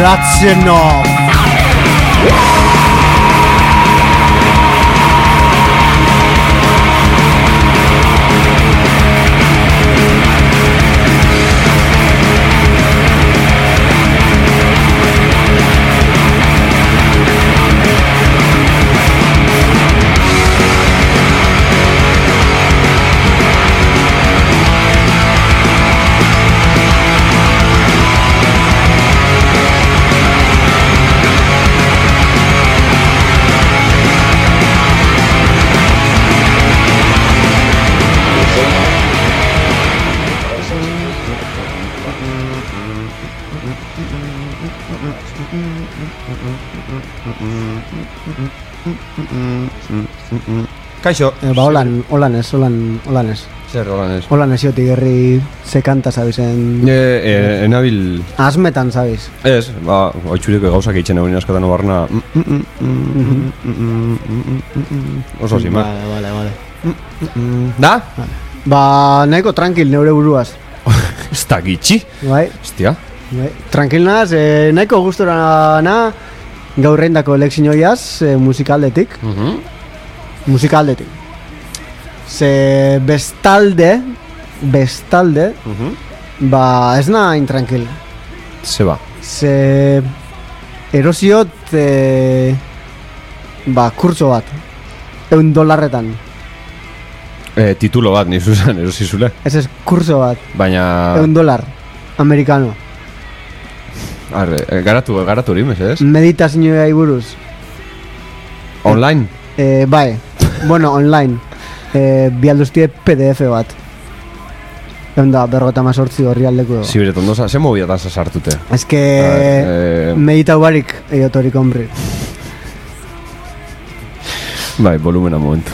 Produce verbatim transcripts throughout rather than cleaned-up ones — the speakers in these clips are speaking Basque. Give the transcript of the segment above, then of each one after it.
Ratzenov. Kaixo. Eh, ba, holan, holan ez, holan, holan ez. Zer holan ez? Holan ez jotik herri ze kanta, sabizen? E, e, enabil... Asmetan, sabiz? Ez, ba, oitxuriko gauzak eitzen egin askatan obarna... Oso zin, ba. Vale, vale, vale. Da? Ba, nahiko tranquil neure buruaz. Ez da gitxi? Bai. Hostia. Bai. Tranquil naz, eh, nahiko gustora na gaurreindako elekzinoiaz eh, musikaldetik. Uh-huh. Musikaldetik. Ze bestalde, bestalde, Uh-huh. ba ez na intranquil. Ze ba. Ze erosiot eh, ba kurtso bat. Eun dolarretan. E, titulo bat, nizu zen, erosizule. Ez ez kurso bat. Baina... Eun dolar. Amerikano. Arre, garatu, garatu hori, ez? Meditazioa buruz. Online? Eh, bai, bueno, online. Eh, bialduztie P D F bat. Egun da, berrogeta mazortzi horri aldeko. Zibiret ondoza, ze mobiatan sartute? Ez que eh... meditau barik eiotorik hombre. Bai, volumena momentu.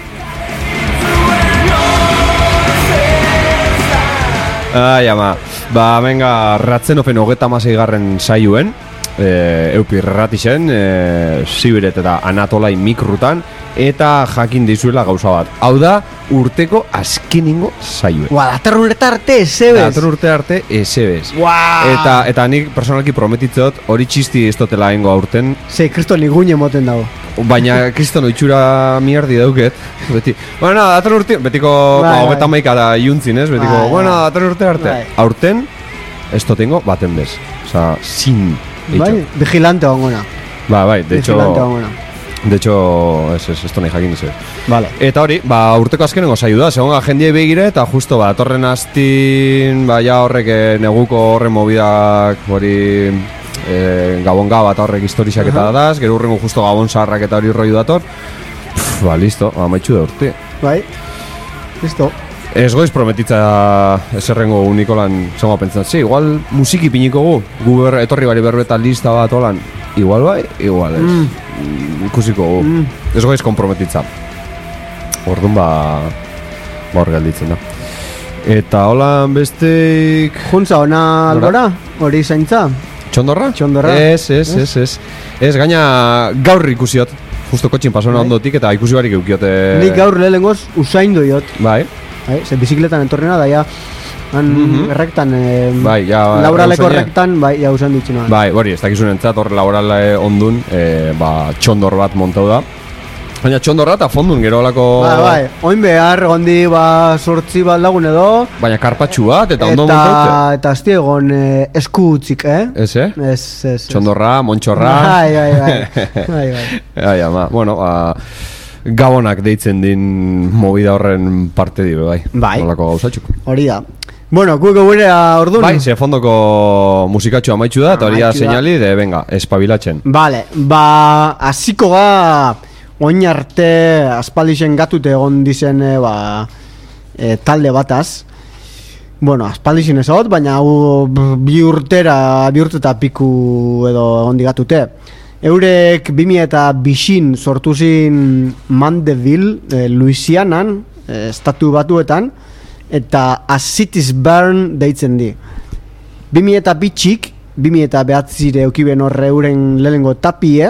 Ai, ama, ba, venga, Ratzenofen hogeta masei garren saioen, e, eupi ratixen, e, Zibiret eta Anatolai mikrutan, eta jakin dizuela gauza bat. Hau da, urteko azkeningo saioen. Ua, dator urte arte, ezebez. Dator urte arte, ezebez. Wow. Eta, eta nik personalki prometitzot, hori txisti ez dotela hengo aurten. Ze, kriston iguine moten dago. Baina kriston oitxura mierdi dauket. Beti, bueno, dator urte, betiko Bai, hogeta bai. maika da iuntzin, ez? Betiko, Bai, bueno, bai. dator urte arte. Bai. Aurten, ez dotengo baten bez. Osa, sin. Bai, vigilante bangona. Ba, bai, de hecho... Vigilante bangona. De hecho, ez, ez, ez nahi jakin ez. Vale. Eta hori, ba, urteko azkenengo saio da, segonga jendiai begire, eta justo, ba, torren astin, ba, ja horrek eh, neguko horren mobidak, hori, eh, gabon gaba eta horrek historisak eta daz, gero urrengo justo gabon zaharrak eta hori rollo dator. Pff, ba, listo, ba, maitxu da urte. Bai, listo. Ez goiz prometitza eserrengo unikolan zonga pentsatzen, sí, igual musiki piniko gu, gu ber, etorri bari berbeta lista bat olan, igual bai, igual ez, mm. ikusiko gu, Mm. ez goiz komprometitza. Orduan ba, ba hor gelditzen da. Eta holan besteik... Juntza ona albora, hori zaintza. Txondorra? Txondorra. Ez, ez, ez, ez. Ez, gaina gaur ikusiot, justo kotxin pasona ondotik eta ikusi barik eukiote... Nik gaur lehengoz usaindu diot. Bai. Bai, ze bizikletan entorrena da, ja, han Mhm. errektan, eh, Bai, ja... laboraleko usaina. errektan, bai, ja, usan ditxuna. Bai, hori, ez dakizun entzat, hor laboral eh, ondun, eh, ba, txondor bat montau da. Baina txondorra eta fondun gero olako... Bai, bai, oin behar, gondi, ba, sortzi bat lagun edo. Baina karpatxu bat eta ondo Eta, montaute. eta azti egon eh, esku utzik, eh? Ez, eh? Ez, ez, ez. Txondorra, montxorra... Bai, bai, bai, bai, bai. Ai, ama, bueno, ba... Gabonak deitzen din movida horren parte dibe, bai. Bai. Olako gauzatxuk. Hori da. Bueno, gueko gurea ordun. Bai, ze fondoko musikatxo amaitxu da, eta hori da Amaitxu da. seinali, de, venga, espabilatzen. Vale, ba, hasiko ga oin arte aspaldixen gatute egon dizen, eh, ba, eh, talde bataz. Bueno, aspaldixen ez hot, baina hau bi urtera, bi urte eta piku edo egon digatute. Eurek bimi eta bixin sortu zin Mandeville, eh, Louisianan, eh, estatu batuetan, eta A City's Burn deitzen di. Bimi eta bitxik, bimi eta behatzire eukiben horre euren lehengo tapie,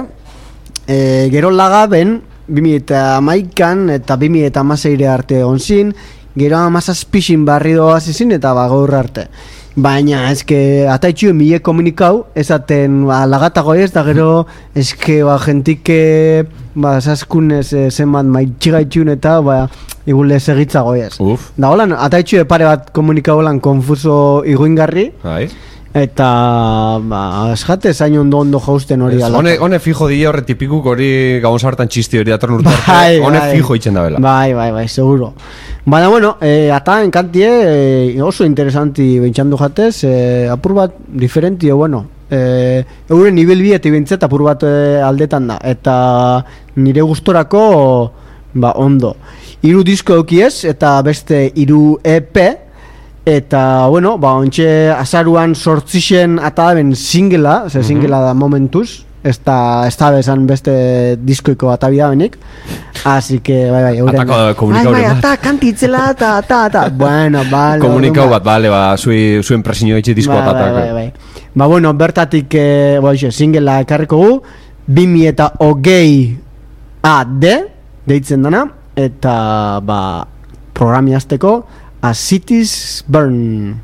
e, gero lagaben, bimi eta amaikan eta bimi eta amaseire arte onzin, gero amazazpixin barri doaz izin eta ba gaur arte. Baina, eske, ataitxu mile komunikau, esaten, ba, lagatago ez, da gero, eske, ba, jentike, ba, saskunez, e, zenbat maitxigaitxun eta, ba, igule segitzago ez. Uf. Da, holan, ataitxu pare bat komunikau holan konfuso iguingarri, Bai. eta, ba, esjate, zain ondo ondo jausten hori ala. Hone, hone fijo di horre tipikuk hori gabon sartan txisti hori datorn urte arte. Bai, Hone bai. fijo itzen da bela. Bai, bai, bai, seguro. Baina, bueno, eh, ata enkantie eh, oso interesanti bentsandu jatez, eh, apur bat diferenti, bueno, eh, euren nivel bieti bintzet apur bat eh, aldetan da, eta nire gustorako, ba, ondo. Hiru disko eukiez, eta beste hiru E P, eta, bueno, ba, ontxe azaruan sortzixen ata ben singela, ze singela da momentuz, ez da, ez da bezan beste diskoiko atabia benik. Así que, bai, bai, euren. Atako komunikau bai, bai, bat. ata, kantitzela, ata, ata, ata. Bueno, bale. Komunikau orduan, bat, bale, ba, zui, zuen presiño itxe disko bai, bat bai, atak. bai, bai. Ba, bueno, bertatik, eh, ba, ixe, singela ekarriko gu, bimi eta hogei A D, deitzen dana, eta, ba, programi azteko, A Cities Burn.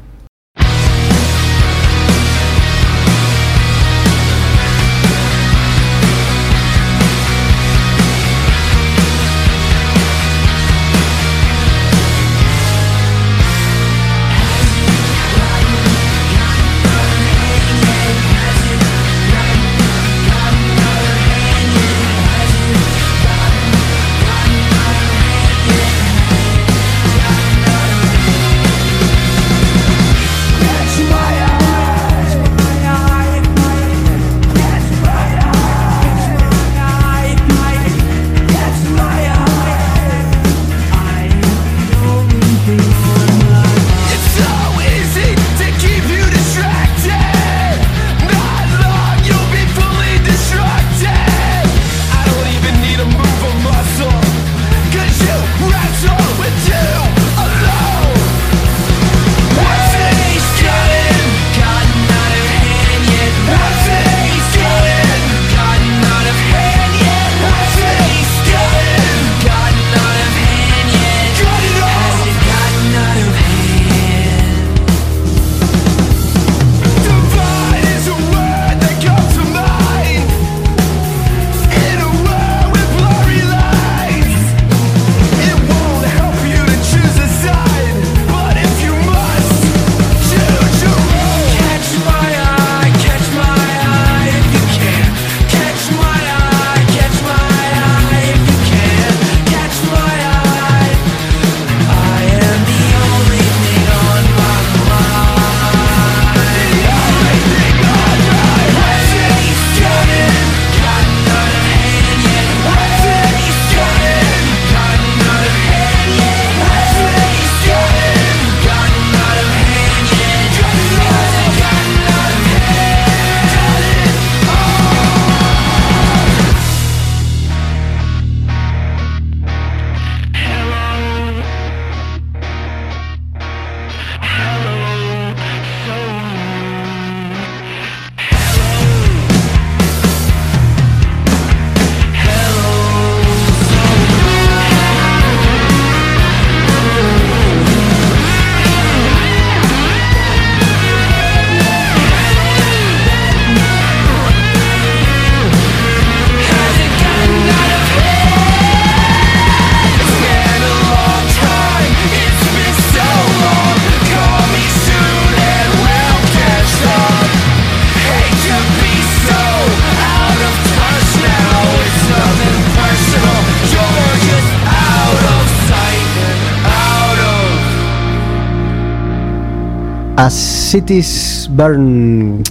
A Cities Burn.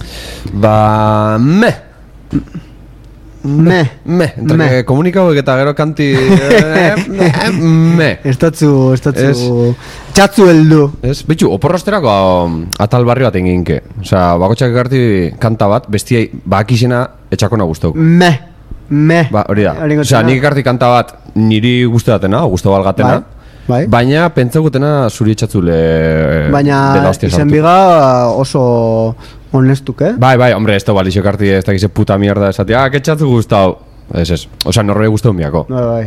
Ba, me. Me. Me. Entre Me. que komunikauek eta gero kanti... eh, eh, me. Estatzu, estatzu... Ez. Txatzu heldu. Ez, betxu, oporrosterako atal barri bat egin ginke. Osea, bakotxak ekarti kanta bat, bestiai bakizena etxakona guztau. Me. Me. Ba, hori da. Hori Osea, gotzena. nik ekarti kanta bat niri guztatena, guztu balgatena. Bai. Bai. Baina pentsagutena zuri etxatzule Baina dela hostia izen sartu. biga oso honestuk, eh? Bai, bai, hombre, esto balixo ekarti ez dakize puta mierda esatia, ah, ketxatzu guztau. Ez, ez. Osea, norre guztau miako. Bai, bai.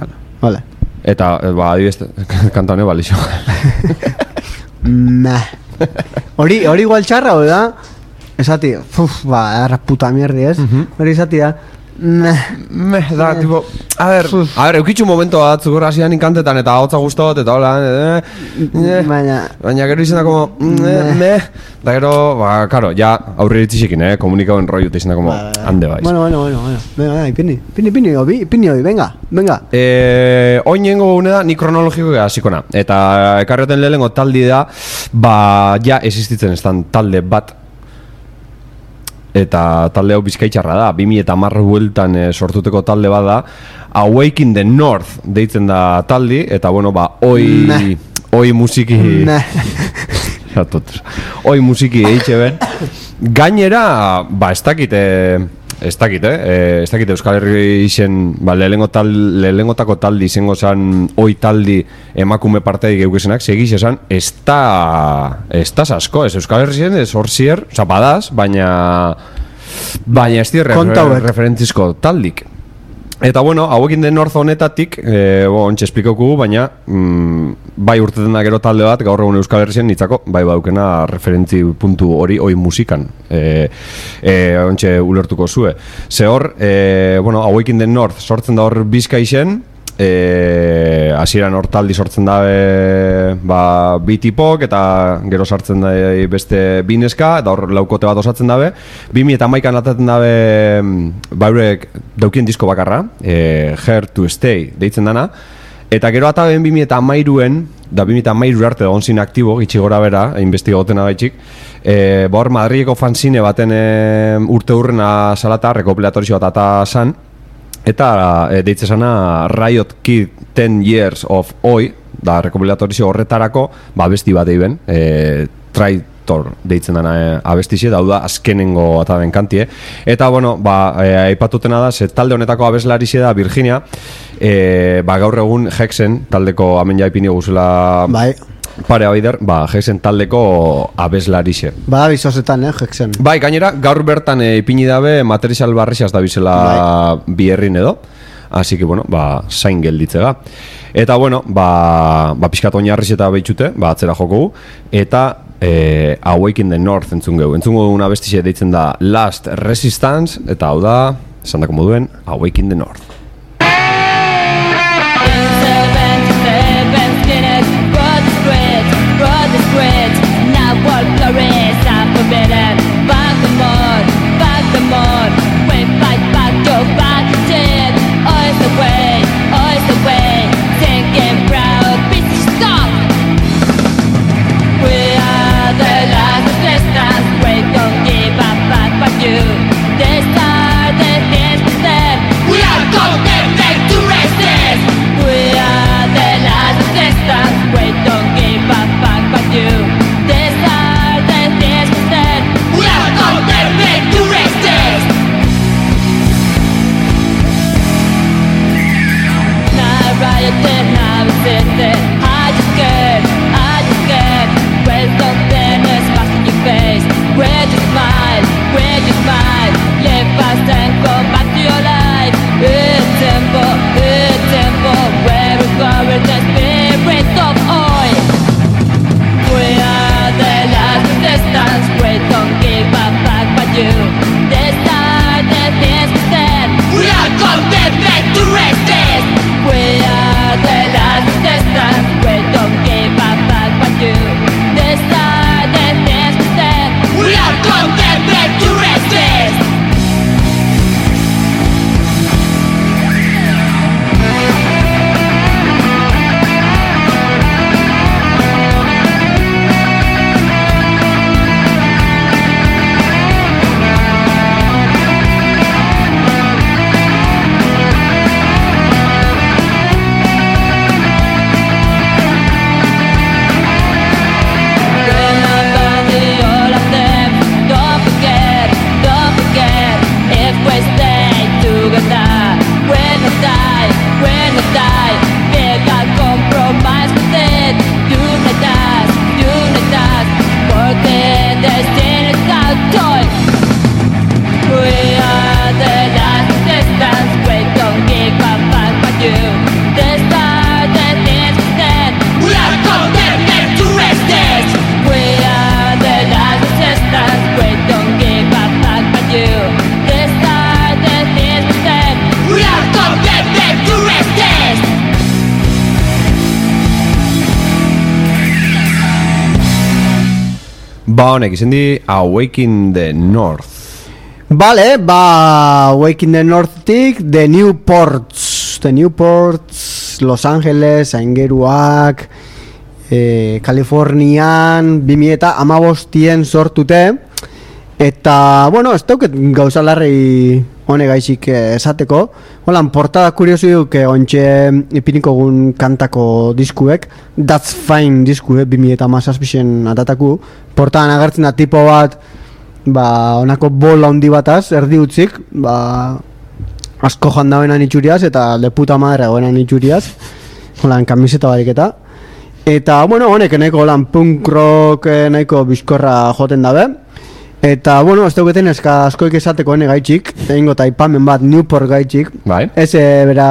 Vale. Eta, eh, ba, adibidez, kanta hone balixo. Me. Hori, hori igual txarra, hori da? Esati, uf, ba, erra puta mierdi, ez? Hori esati da, meh, Meh, da, tipo, a ver, a ver, eukitxu momento bat, zugur hasian inkantetan eta hotza guztot, eta hola, eh, eh, baina, baina gero izena como, meh, meh, da gero, ba, karo, ja, aurre iritzixikin, eh, komunikauen rollo, eta izena como, hande baiz. bueno, bueno, bueno, bueno, venga, venga, pini, pini, pini, obi, pini, obi, venga, venga. Eh, oin nengo gune da, ni kronologiko hasiko na, eta ekarrioten lehenengo taldi da, ba, ja, existitzen estan talde bat, eta talde hau bizkaitxarra da, bi mila hamar bueltan e, sortuteko talde bat da, Awake in the North deitzen da taldi, eta bueno, ba, oi, Nah. oi musiki, Nah. oi musiki eitxe ben, gainera, ba, ez dakit, e, ez dakit, eh, ez dakit Euskal Herri izen, ba, lehenengo tal, lehenengotako taldi izango zan, oi taldi emakume partei geukesenak, segiz esan, ez da, ez da asko, ez Euskal Herri izen, ez hor zier, oza, badaz, baina, baina ez dire Konta hauek. referentzizko taldik. Eta bueno, hauekin den North honetatik, e, bo, ontsa esplikauku, baina mm, bai urteten da gero talde bat, gaur egun Euskal Herrien nitzako, bai baukena referentzi puntu hori, oi musikan, e, e, ontsa ulertuko zue. Ze hor, e, bueno, hauekin den North sortzen da hor Bizkaixen, e, hasieran hor taldi sortzen dabe ba, bi tipok, eta gero sartzen da beste bineska, eta hor laukote bat osatzen dabe, bi mila hamaikan lataten dabe baurek daukien disko bakarra, e, Here to Stay deitzen dana, eta gero ataben bi mila hamairuen, da bi mila hamairu arte da onzin aktibo, gitxi gora bera, investigotena gaitxik, e, ba hor Madrileko fanzine baten e, urte hurrena salata, rekopilatorizio bat ata san, eta e, deitze sana Riot Kid ten years of Oi, da rekopilatorizio horretarako, ba abesti bat eiben, e, Traitor deitzen dana e, abestixe, da da azkenengo ataben kantie. Eta bueno, ba, e, aipatutena da, ze talde honetako abeslarixe da Virginia, e, ba gaur egun Hexen, taldeko amen jaipini guzela Bai, pare abaider, ba Hexen taldeko abeslarixe. bada bizozetan, eh, Hexen. Bai, gainera, gaur bertan e, ipini dabe material barrixaz da bizela bierrin edo. Así que, bueno, ba, zain gelditzega. Eta, bueno, ba, ba pixkat oinarriz eta behitxute, ba, atzera joko gu. Eta, e, Awake in the North entzun geu. Entzun geu una bestixe deitzen da Last Resistance, eta hau da, esan dako moduen, Awake in the North. We are Ba, honek, izen di Awaken the North. Vale, ba, Awaken the Northtik, The Newports, The Newports, Los Angeles, aingeruak, eh, Kalifornian, bimi eta amabostien sortute, eta, bueno, ez dauket gauza larri hone gaitxik esateko. Holan, portada kuriosu duk ontxe ipiniko gun kantako diskuek, That's Fine diskuek, bimi eta mazazpixen atataku. Portadan agertzen da tipo bat, ba, onako bola handi bataz, erdi utzik, ba, asko jandabenan itxuriaz, eta de puta madre goenan itxuriaz, holan, kamiseta bariketa. Eta, bueno, honek nahiko holan punk rock nahiko bizkorra joten dabe. Eta, bueno, ez dauketen eska askoik esateko hene gaitxik, egingo taipamen bat Newport gaitxik. Bai. Ez e, bera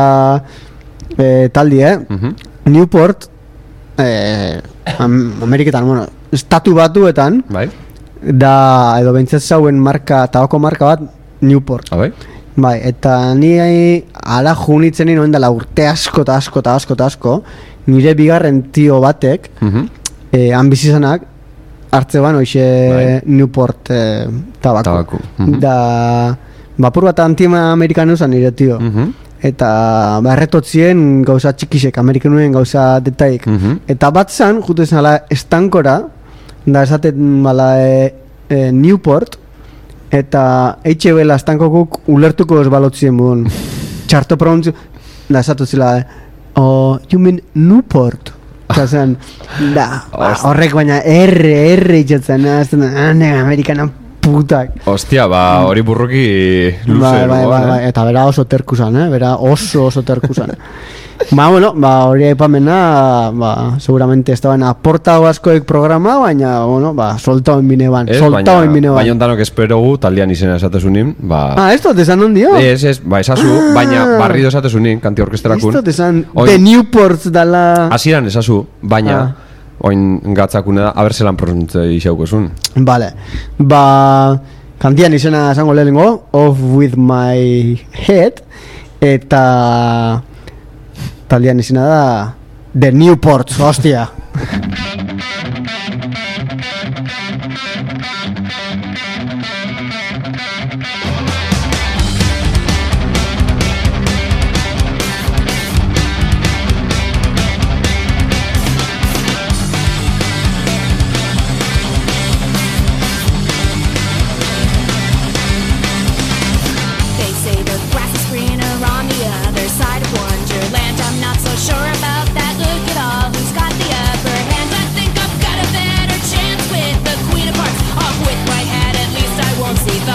e, taldi, eh? Mhm. Newport, eh, am, Ameriketan, bueno, estatu batuetan, Bai. da, edo bentzat zauen marka, tabako marka bat, Newport. Ah, bai. Bai, eta ni ala junitzen nien dela urte asko eta asko eta asko eta asko, nire bigarren tio batek, Mhm. eh, han bizizanak, hartze ban, hoxe Bai. Newport eh, tabako. Tabako. Mhm. Da, bapur bat anti-amerikanu zan nire tio. Mhm. Eta ba, erretotzien gauza txikisek, amerikanuen gauza detaik. Mhm. Eta bat zan, jutu esan ala estankora, da esaten bala e, e, Newport, eta H B la estankokuk ulertuko ez balotzien buen. Txarto pronuntzio, da esatu zila, eh, oh, you mean Newport? Eta zen, da, ba, horrek baina erre, erre itxatzen, nega amerikana putak. Ostia, ba, hori burruki luze. Bai, bai, no, bai, eh? bai, eta bera oso terkuzan, eh? Bera oso oso terkuzan. Ba, bueno, ba, hori aipamena, ba, seguramente ez da baina aportau askoek programa, baina, bueno, ba, soltau enbine ban, Ez, soltau enbine ban. baina ondanok esperogu taldean izena esatezunin, ba... Ah, ez dut esan ondio? Ez, ez, ba, esazu, Ah. baina barrido esatezunin, kanti Ez orkesterakun. dut esan, Oin- The Newports dala... Hasieran esazu, baina, Ah. oin gatzakune da, haber zelan pronuntze isaukozun. Vale, ba, kantian izena esango lehenengo, Off With My Head, eta taldean izena da The Newports, hostia. They say the grass is greener on the other side of Wonderland. I'm not so sure about that. Look at all who's got the upper hand. I think I've got a better chance with the Queen of Hearts. Off with my head, at least I won't see the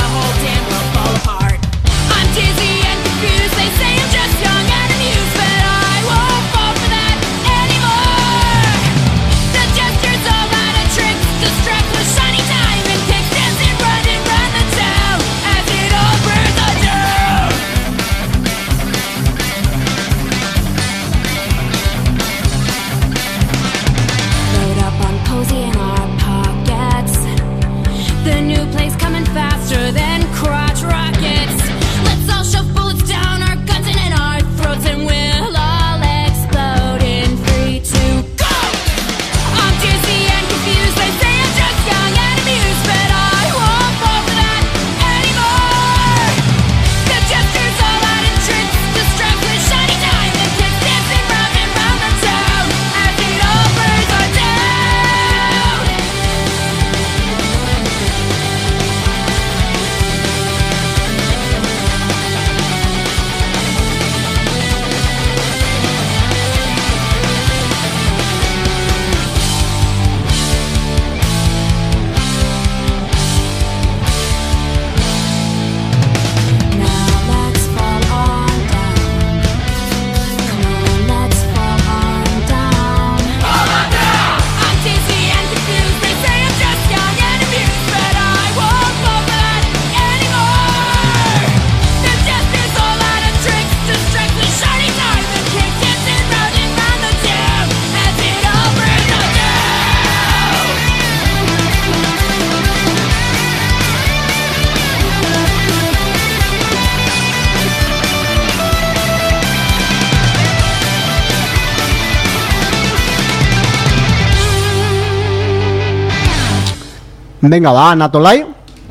Venga, ba, Natolai.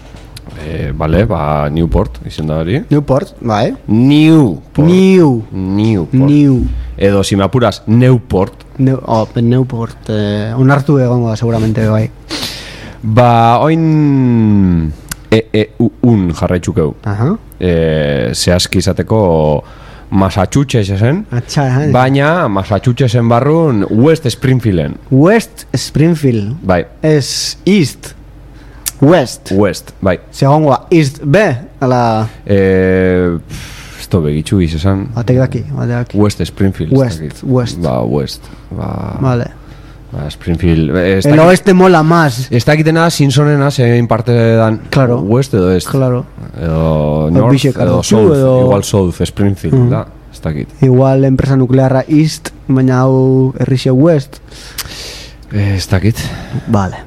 Eh, vale, ba, Newport, izen da hori. Newport, bai. Newport. New. Newport. New. Edo, si me apuras, Newport. Neu, oh, Newport, eh, onartu egongo da, seguramente, bai. Ba, oin E E U un jarraitxukeu. Aha. E, zehazki izateko Massachusettsen, Atxa, eh. baina Massachusettsen barrun West Springfielden. West Springfield. Bai, Es East. West. West, bai. Segongo da, East B, ala... E, esto begitxu izan. Batek daki, batek daki. West Springfield. ez West, dakit. West. Ba, West. Ba, Vale. ba Springfield. Ez El oeste mola más. Ez dakitena Simpsonena zein parte dan. Claro. West edo Est. Claro. Edo North, Bixek edo hartu, South. edo- Igual South, Springfield, Mm. da. Ez dakit. Igual enpresa nuklearra East, baina hau herrixe West. Eh, Ez dakit. Vale.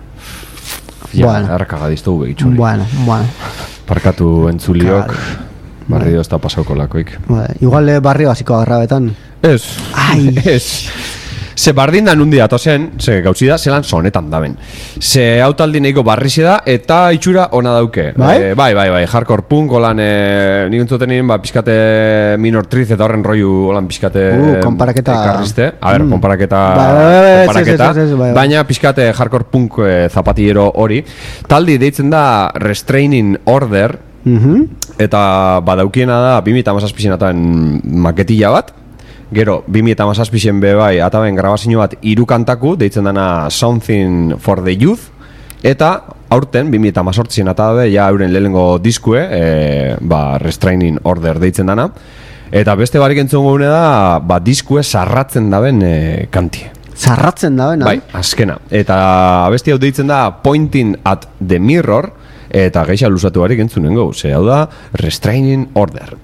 Ja, Bueno. errakagadiztu begitxu hori. Bueno, bueno. Parkatu entzuliok. Kale. Barrio ez da pasauko lakoik. Vale. Igual eh, barrio hasiko agarrabetan. Ez. Ai. Ez. Ze bardin da nundi atozen, ze gautzi da, zelan sonetan daben. Ze hautaldi nahiko barrixe da, eta itxura ona dauke. Bai? Eh, bai, bai, bai, hardcore punk, holan, e, nik entzuten nien, ba, pizkate minor triz eta horren roiu, holan, pizkate Uh, konparaketa. ekarrizte. A ber, Mm. konparaketa, Bai, bai, bai, bai, konparaketa, ez, ez, ez, ez, bai, bai. baina pizkate hardcore punk e, zapatillero hori. Taldi deitzen da Restraining Order, Mhm. eta badaukiena da bi mila hamazazpizenatan maketilla bat. Gero, bi mila hamazazpizen be bai, ataben grabazio bat hiru kantaku, deitzen dana Something for the Youth. Eta, aurten, bi mila hamazortzian atabe, ja euren lehenengo diskue, e, ba, Restraining Order deitzen dana. Eta beste barik entzun gune da, ba, diskue sarratzen daben e, kantie. Zarratzen da, bena? Bai, azkena. Eta abesti hau deitzen da Pointing at the Mirror, eta geixa lusatu barik entzunen gau. Ze hau da Restraining Order.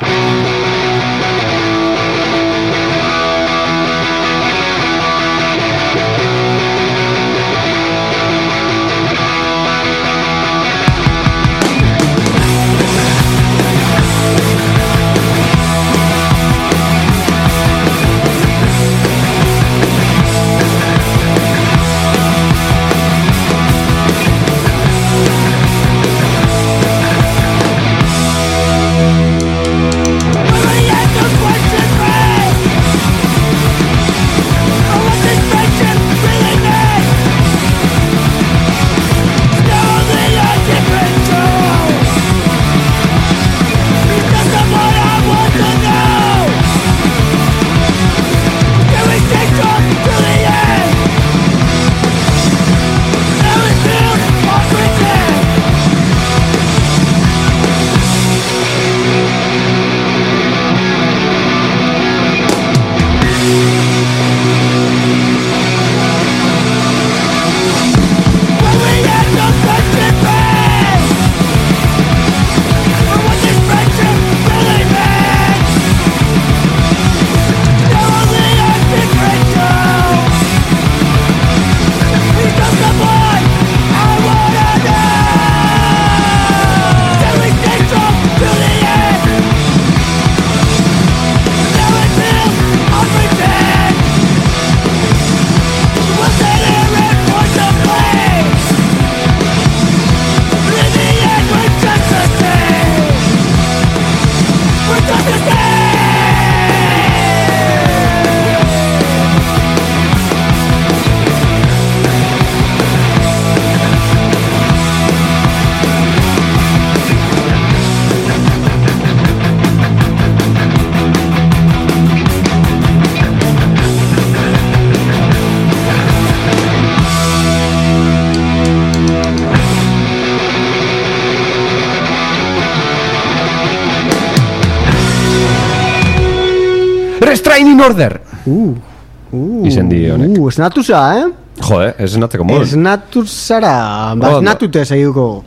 Restraining Order! Uh, uh, Izen di honek. Uh, esnatuza, eh? Jode, ez natzeko modu. Esnatuzara, ba, Ondo. esnatute segituko.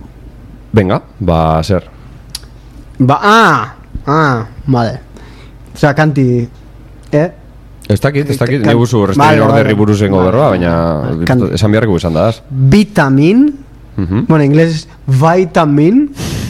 Venga, ba, zer. Ba, ah, ah, vale. Osea, kanti, eh? Ez dakit, ez dakit, Kan- ni buzu Vale, Restraining vale. Orderri buruzengo Vale. berba, baina Kan- esan beharreko izan da. Vitamin, Mhm. bueno, inglés vitamin.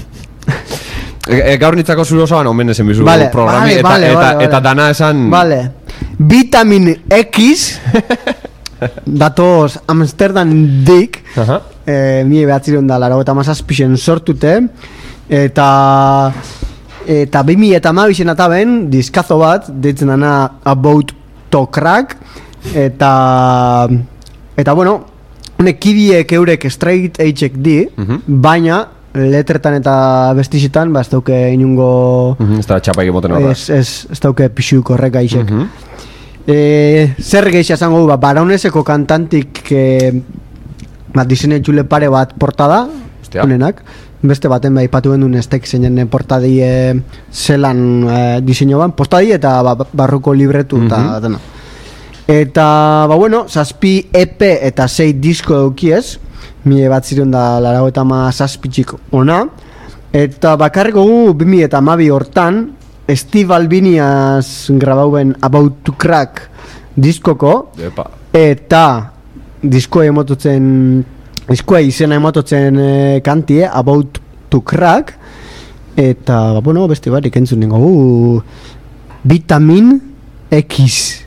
E, e, gaur nitzako zure osoan omen ezen bizu Vale, programi vale, eta, vale, eta, vale, eta vale. dana esan Vale. Vitamin X. datoz Amsterdam dik, Aha. e, mila behatzireun da laro eta mazazpixen sortute, eta eta bi mila eta amabixen ataben diskazo bat, deitzen dana About to Crack, eta eta bueno, honek kidiek eurek straight edgeek di, Mhm. baina letretan eta bestixitan, ba ez dauke inungo, Mhm, ez da txapaik emoten horra. ez, ez, ez dauke pixuk horrek gaixek. Mhm. E, zer geixa esango du, ba, Baroneseko kantantik e, ba, diseinatxule pare bat portada, Ostia. honenak, beste baten ba, ipatu gendun estek zeinen portadi e, zelan e, diseinu ban, postadi eta ba, barruko libretu eta Mhm. dena. Eta, ba bueno, zazpi E P eta sei disko daukiez, mila bat ziren da larago eta ma zazpitxik ona, eta bakarriko gu bi mila eta hamabi hortan, Steve Albiniaz grabauen About to Crack diskoko, Epa. eta diskoa emototzen, diskoa izena emototzen e, kantie, About to Crack, eta, ba, bueno, beste barik entzun ningo, uh, Vitamin X.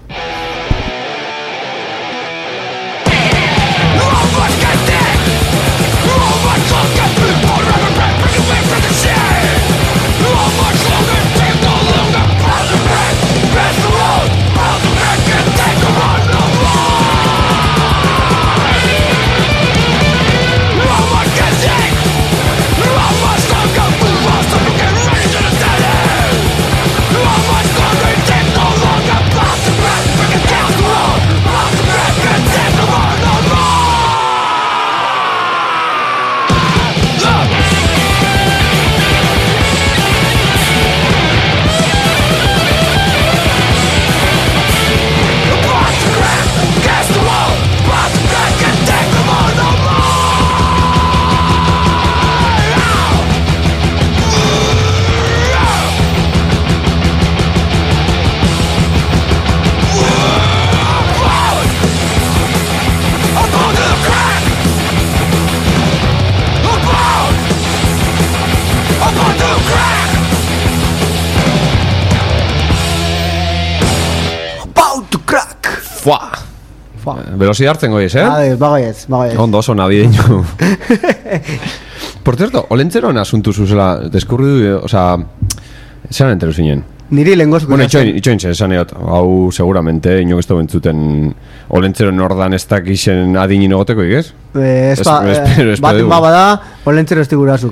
Fua! Velocidad hartzen goiz, eh? Ade, bagoiez, bagoiez. Ondo oso navideño. Por cierto, olentzeroen asuntu zuzela, deskurri du, o sea, zelan entero zinen? Niri lehengozko Bueno, itxoin, itxoin zen, esan egot, hau seguramente, inok ez da bentzuten olentzeroen ordan ez dakixen adinin egoteko, igez? Eh, ez Ez- ba, ez- eh, ez- bat ez- ba bada, olentzero ez digurazuk.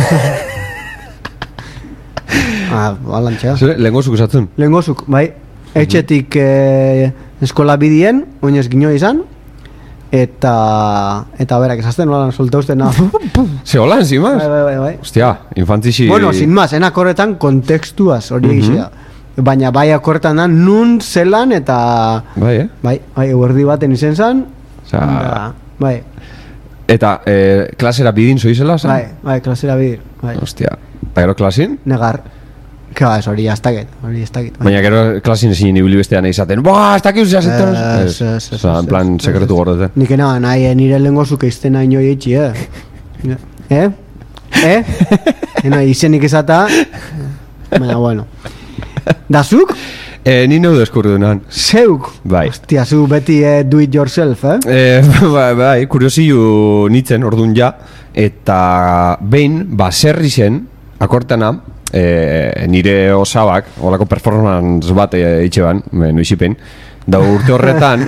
Ah, balantxea. Zer, lehengozuk esatzen? Lehengozuk, bai, etxetik eh, eskola bidien, oinez gino izan, eta, eta berak esazten, nolan, solta uste, na. Ze, hola, Bai, enzimaz? bai, bai, bai. Hostia, infantixi... Bueno, sin más, enak horretan kontekstuaz hori Mhm. egizia. Baina bai akortan da, nun zelan eta... Bai, eh? Bai, bai, eguerdi baten izen zan. Osea, da, bai, eta, eh, klasera bidin zoizela, zan? bai, bai, klasera bidir, bai. Hostia, eta gero klasin? Negar. Que ba, ez hori ez dakit, hori ez dakit. bai. Baina gero klasin ezin ibili bestean izaten, boa, ez dakit uzea zentan. Ez, ez, ez, Osa, en ez, plan, ez, sekretu ez. gordete. Nik ena, nahi, eh, nire lehengozuk eizten nahi nio eitxi, eh? Eh? Eh? Ena, izenik ezata, baina, bueno. Da zuk? Eh, ni neu deskurri dunan. Zeuk? Bai. Hostia, zu beti eh, do it yourself, eh? Eh, bai, bai, kuriosiu nitzen, ordun ja, eta behin, baserri zen, akortana, eh, nire osabak, olako performance bat eh, itxeban, eh, nuizipen, da urte horretan,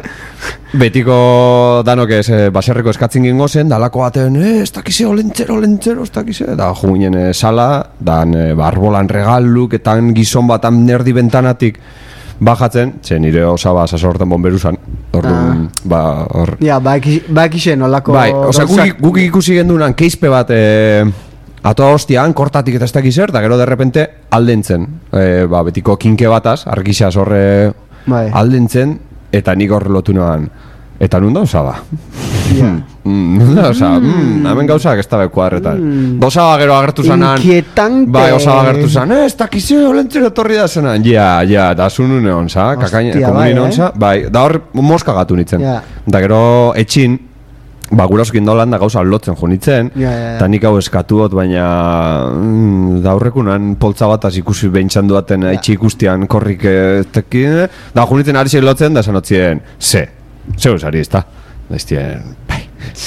betiko danok ez eh, baserriko eskatzen gingo zen, da lako baten, eh, ez dakize, olentzero, olentzero, ez dakize, da juginen eh, sala, dan eh, barbolan regaluk, eta gizon batan nerdi bentanatik, bajatzen, ze nire osaba sasorten bomberuzan, orduan, ba, hor... Ja, bakixen olako... Bai, oza, gauzak. guk, guk ikusi gendunan keizpe bat e, atoa hostian, kortatik eta ez dakiz zer, da gero derrepente aldentzen. E, ba, betiko kinke bataz, argixas horre Bai. aldentzen, eta nik hor lotu noan. Eta nun da osaba? Ja. Mm, nun da osaba? Mm, hemen gauzak ez da bekuadretan. Mm. Osaba gero agertu zanan... Inquietante. Bai, osaba agertu zan, eh, ez dakiz zer, olentzero etorri da zenan. Ja, ja, da zunu neon, za, kakaina, Hostia, komuni bai, neon, eh? za. Bai, da hor moska gatu nitzen. Ja. Da gero etxin, ba, gurasokin dolan da gauza lotzen junitzen, Ja, ja, ja. eta nik hau eskatuot, baina mm, da horrekunan poltza bataz ikusi behintxan duaten Ja. etxe ikustian korrik eh, teki, da junitzen ari zei lotzen, da sanotzien, ze, Zeu zari, ez da? Daiztien, bai.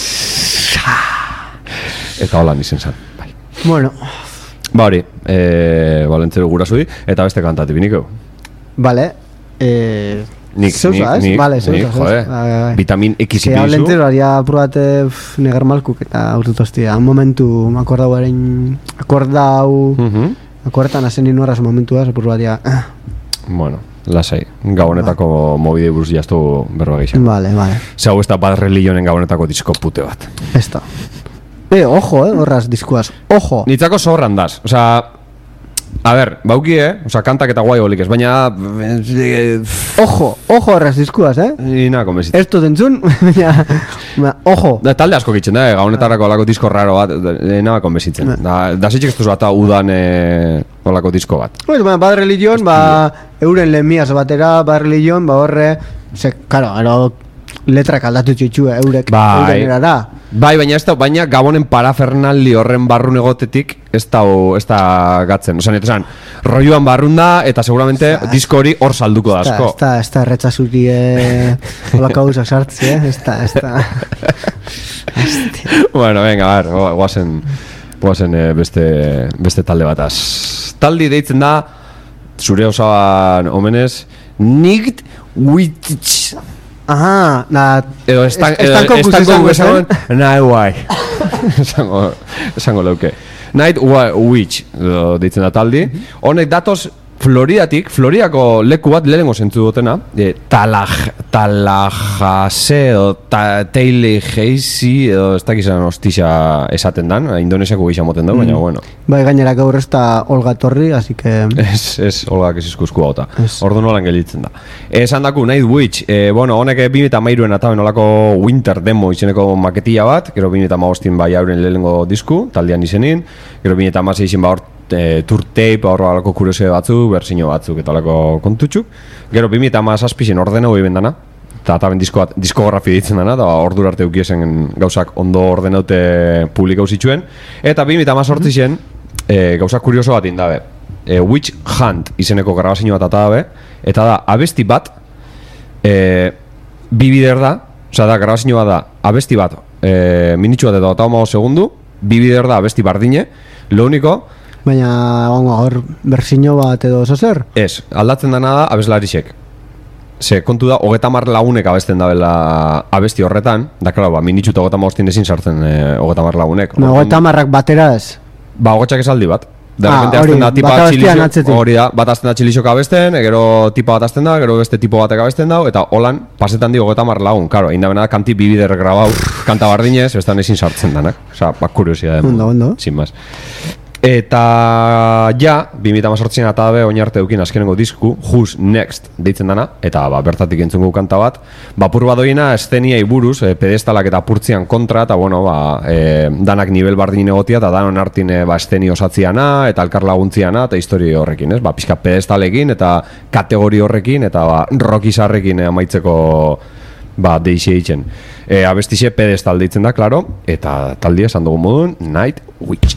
Eta holan izen zen, bai. Bueno, Ba hori, e, balentzero gurasui, eta beste kantati biniko. vale. Eh, Nik, zeu nik, zaz, nik, vale, zeu nik, zaz, jode, ez? Bai, bai, bai. vitamin X Que ipizu. hablentero haria probate negar malkuk eta urtutostia. Un momentu, me akordau eren, akordau, Mhm. akordan azen inuarraz momentua, apur batia. Bueno, lasai, gabonetako mobide buruz jaztu berroa geixan. Vale, vale. Ze hau ez da Bad Religionen gabonetako disko pute bat. Esta. Eh, ojo, eh, horraz diskuaz. Ojo. Nitzako zorran daz, osea, a ber, bauki, eh? Osea, kantak eta guai holik ez, baina... Ojo, ojo horraz diskuaz, eh? Ina, konbezit. Ez dut entzun, baina, ba, ojo. Da, talde asko gitzen da, eh? Gabonetarako olako disko raro bat, e, naba konbezitzen. Da, da zitxek ez duzu bata udan e, olako disko bat. Pues, ba, Bad Religion, ba, euren lemiaz batera, Bad Religion, ba, horre, ze, karo, ero, letrak aldatu txutxue, eurek, Bai. euren erara. Bai, baina ez da, baina Gabonen parafernali horren barrun egotetik ez da, ez da gatzen. Osa, netesan, roioan barrun da, eta seguramente Ez da, disko hori hor salduko da Ez da, asko. ez da, ez da, erretzazuri, eh, olako gauzak sartzi, eh? Ez da, ez da. Bueno, venga, a ver, guazen, guazen eh, beste, beste talde bataz. Taldi deitzen da, zure osaban omenez, Nikt Witch. Aha, na, Edo estan, es- edo estanko estanko esango esango zen. nahi guai. esango, esango leuke. Night Wa- Witch edo deitzen da taldi. Honek datoz Floridatik, Floridako leku bat lehenengo zentzu dutena, e, Talaj, Talajase edo ta, Teile Heisi edo ez dakizan ostisa esaten dan, indonesiako gisa moten da, baina bueno. bai, gainera gaur ez da Olga Torri, así que... Ez, ez, olgak ez izkuzku gauta. Ez. Ordu nolan gelitzen da. Esan daku, Night Witch, e, bueno, honek bi mila hamairuan eta olako Winter Demo izeneko maketia bat, gero bi mila hamabostin bai hauren lehenengo disku, taldean izenin, gero bi mila hamasei izen ba hor e, tour tape, hor alako kuriosidade batzuk, berzino batzuk eta alako kontutxuk. Gero bi mila hamazazpisen ordena hoi bendana, eta taben disko bat, diskografi ditzen dana, da ordura arte ukiesen gauzak ondo ordenaute publikau zituen. Eta bi mila hamazortzisen e, gauzak kurioso bat indabe. E, Witch Hunt izeneko grabazio bat atabe, eta da abesti bat, e, bi bider da, osea da grabazio bat da, abesti bat, e, minitxu bat edo eta hamago segundu, bi bider da abesti bardine, lo único, Baina, gongo, hor, berzino bat edo oso zer? ez, aldatzen dana da abeslarixek. Ze, kontu da, hogeta mar lagunek abesten dabela abesti horretan, da, klaro, ba, minitxu eta hogeta maztin ezin sartzen e, hogeta mar lagunek. No, eta marrak batera ez. Ba, hogotxak esaldi bat. De Ah, repente hori, azten da tipa bat abestian txilixo, atzetik. hori da, bat azten da txilixoka abesten, gero tipa bat azten da, gero beste tipo batek abesten dau, eta holan, pasetan di hogeta mar lagun, karo, egin da bena kanti bibider grabau, kanta bardinez, bestan ezin sartzen danak. Osa, ba, kuriosidade. Ondo, ondo. Sin más. Eta ja, bi mila hamazortzian eta dabe oinarte eukin azkenengo disku, Who's Next deitzen dana, eta ba, bertatik entzungu kanta bat. Bapur badoina eszeniai buruz, e, pedestalak eta purtzian kontra, eta bueno, ba, e, danak nivel bardin egotia, eta danon hartin e, ba, eszeni osatziana, eta elkar laguntziana, eta historia horrekin, ez? Ba, pixka pedestalekin, eta kategori horrekin, eta ba, rockizarrekin e, amaitzeko ba, deixe eitzen. E, abestixe pedestal deitzen da, klaro, eta taldia esan dugun modun, Night Witch.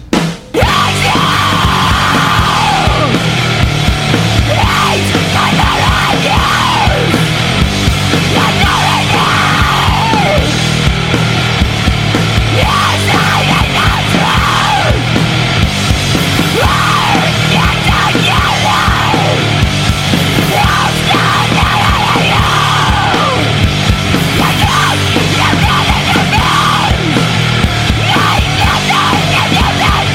Yeah.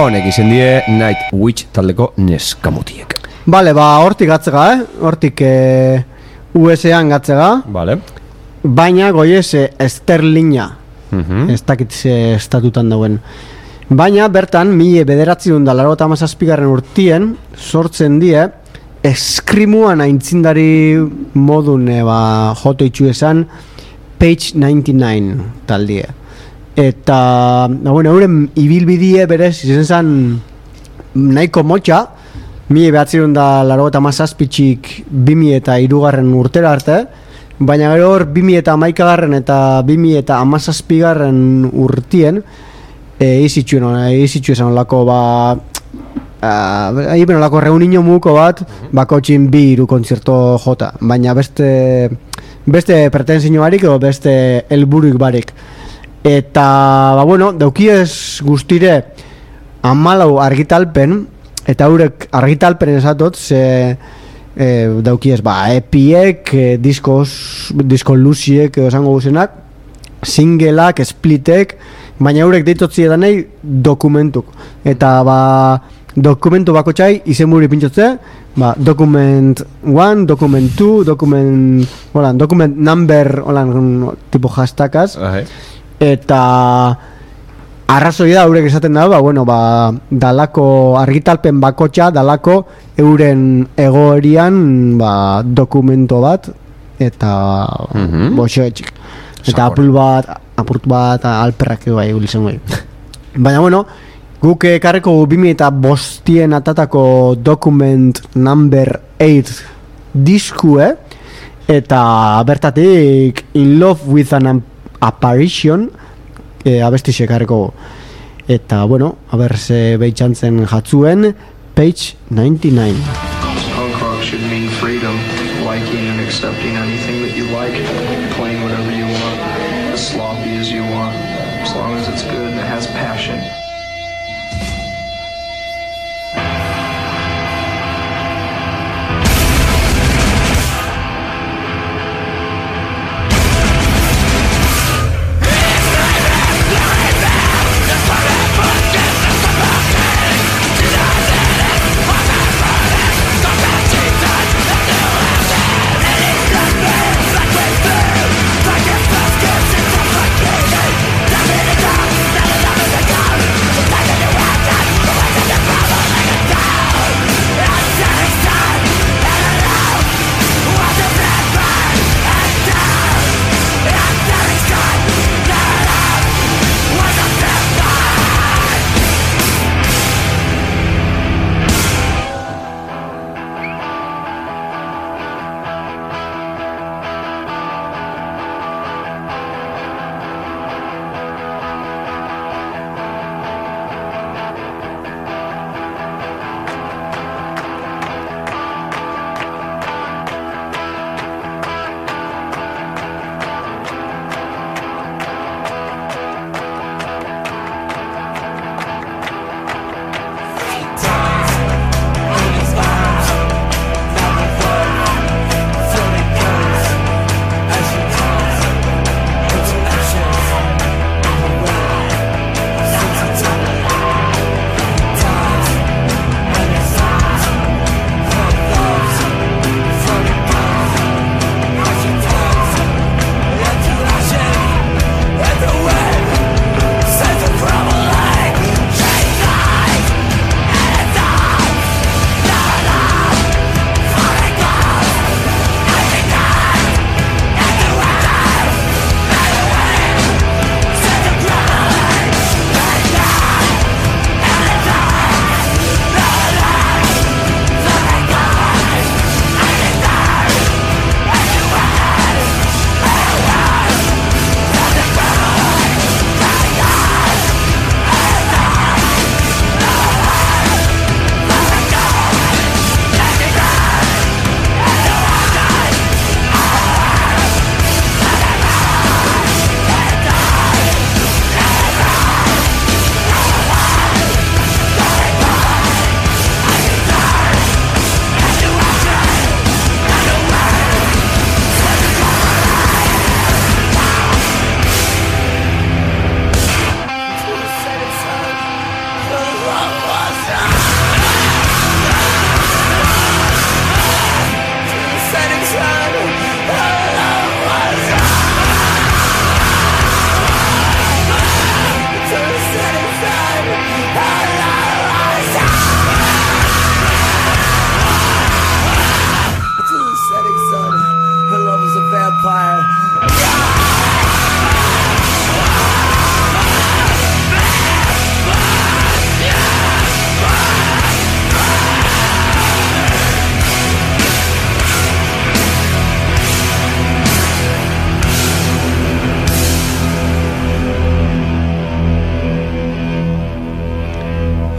honek izen die Night Witch taldeko neskamutiek. Bale, ba, hortik gatzega, eh? Hortik eh, U S A-an gatzega, Vale. baina goiez eh, esterlina, Mhm. ez dakit ze estatutan dauen. Baina bertan, mila bederatzi dut da laro eta hamazazpigarren urtien, sortzen die, eskrimuan aintzindari modun e, ba, joto itxu esan, Page ninety-nine taldie. Eta, ba, bueno, euren ibilbidie berez, izen zen nahiko motxa, mila behatzerun da laro eta mazazpitxik bimi eta irugarren urtera arte, baina gero hor bimi eta amaikagarren eta bimi eta amazazpigarren urtien, e, izitxuen, izitxuen esan olako, ba, uh, iben olako reunio muko bat, bako txin bi iru kontzerto jota, baina beste, beste pretensio barik edo beste helburuik barik. Eta, ba, bueno, daukiez guztire hamalau argitalpen, eta haurek argitalpen esatot, ze e, daukiez, ba, epiek, e, diskos, disko luziek, esango guzenak, singleak, splitek, baina haurek deitotzi edanei dokumentuk. Eta, ba, dokumentu bako txai, izen buri pintxotze, ba, document one, document two, document, hola, document number, hola, tipo hashtagaz, Ahai. eta arrazoi da eurek esaten da, ba, bueno, ba, dalako argitalpen bakotxa, dalako euren egoerian, ba, dokumento bat, eta Mhm. boxoetxik. Eta Sakon. apul bat, apurt bat, alperrak bai, ulizen bai. Baina, bueno, guk ekarreko bimi eta bostien atatako document number eight diskue, eta bertatik In Love with an Apparition, e, abestixe ekarreko. Eta, bueno, haber ze behitxantzen jatzuen, Page ninety-nine. Punk rock should mean freedom, liking and accepting anything that you like, playing whatever you want, as sloppy as you want, as long as it's good and it has passion.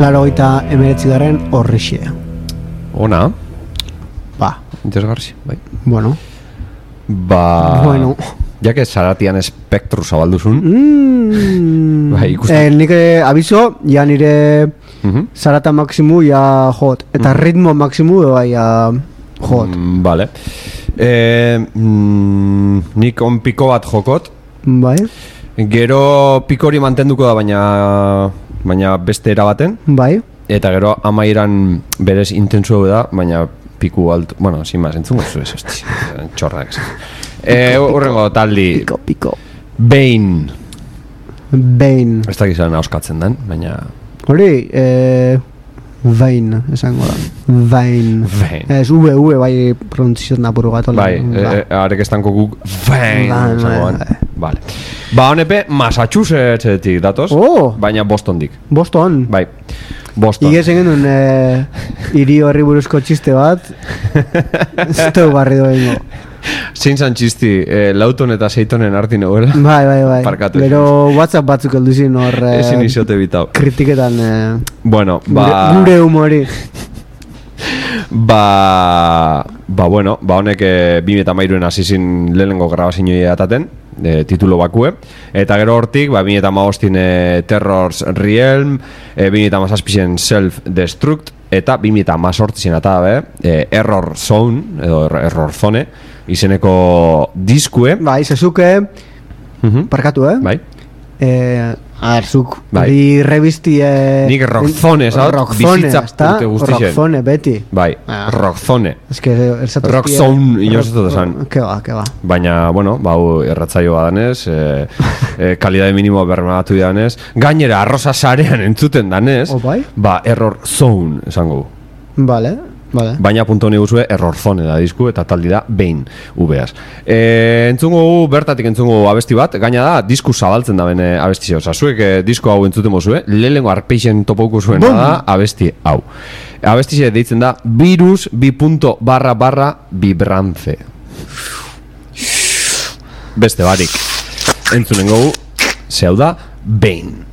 Laro gaita emeretzi garen horrexea. Ona, Ba, interesgarri, bai. bueno. Ba... Bueno. Ja que Saratian espektru zabalduzun. Mm. Bai, ikusten. Eh, nik eh, abiso, ja nire Mhm. zarata maximu ja jot. Eta ritmo maximu bai ja jot. Mm, vale. Eh, mm, nik on piko bat jokot. Bai, Gero pikori mantenduko da, baina baina beste era baten. bai. Eta gero amairan berez intensuo da, baina piku alto, bueno, sin más, entzungo zu ez, hosti, txorrak ez. Eh, urrengo taldi, Piko, piko. Bane, Bane. ez dakit zelan auskatzen den, baina Hori, eh... Vain, esango da. Vain. Vain. Ez, V, V, bai pronuntziatzen apuru bat. hola. bai, Ba. eh, arek estanko guk Bane, Bane, esangoan. bai. Vale. Ba, honepe, Massachusettsetik datoz, Oh! baina Bostondik, Boston. bai, Boston. Igez egin duen eh, hiri horri buruzko txiste bat. Ez dugu barri doengo. Zein zan txisti, eh, lauton eta seitonen arti noguela. Bai, bai, bai. Parkatu. Gero WhatsApp batzuk heldu zin hor eh, Ezin izote bitau. kritiketan eh, Bueno, gure, ba... gure humori. Ba, ba bueno, ba honek e, bi mila hamairuan hasi zin lehenengo grabazioa ataten, e, titulo bakue, eta gero hortik, ba, bi mila hamabostin e, Terror's Realm, e, bi mila hamazazpien Self Destruct, eta bi mila hamazortzien eta be, e, Error Zone, edo er- Error Zone, izeneko diskue, Bai, Sasuke, Mhm. parkatu, eh? bai, Eh, a ver, zuk, Bai. hori revisti... Eh, Nik Rockzone, zau? Rockzone, Bizitza ezta? urte guztien. Rockzone, beti. bai, Ah. Rock Zone, Ez que, ersatu... Rock Zone, inoz ez dut esan. Ke ba, ke ba. baina, bueno, bau erratzaio badanez, e, e, kalidade minimo bermatu danez, gainera arroza sarean entzuten danez, Oh, bai? ba, Error Zone esango. Vale, vale. Baina punto honi guzue Error Zone da disku eta taldi da Bane ubeaz. E, entzungo bertatik entzungo abesti bat, gaina da disku zabaltzen da bene abesti zeu. Osa, zuek e, disko hau entzuten mozue, lehenengo arpeixen topauko zuen Bum! da abesti hau. Abesti zeu deitzen da Virus bi punto barra barra vibrance. Beste barik. Entzunen gogu, zeu da Bane.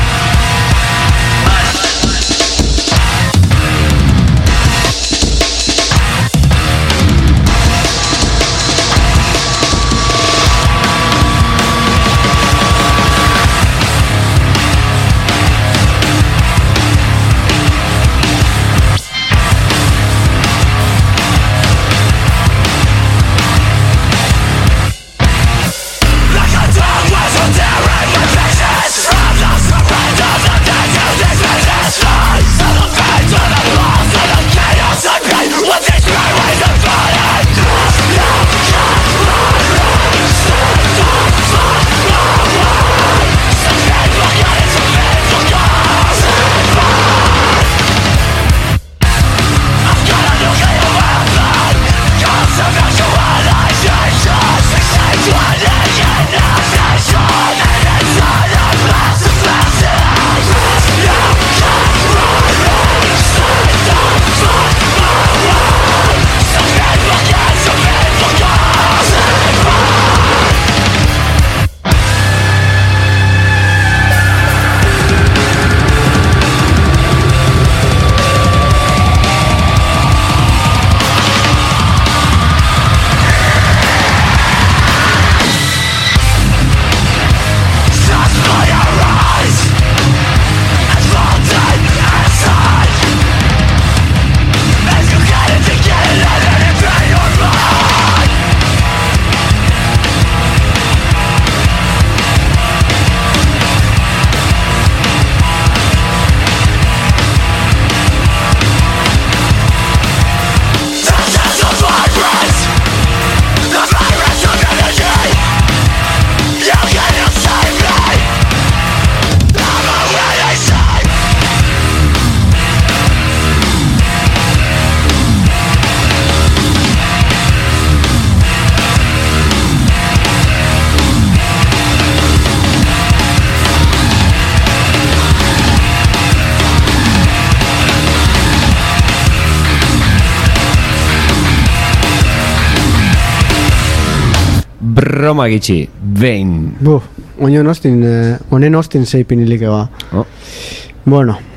Broma gitxi, Bane. Buf, oinen ostin, eh, onen ostin zeipin hilike ba. Oh. Bueno,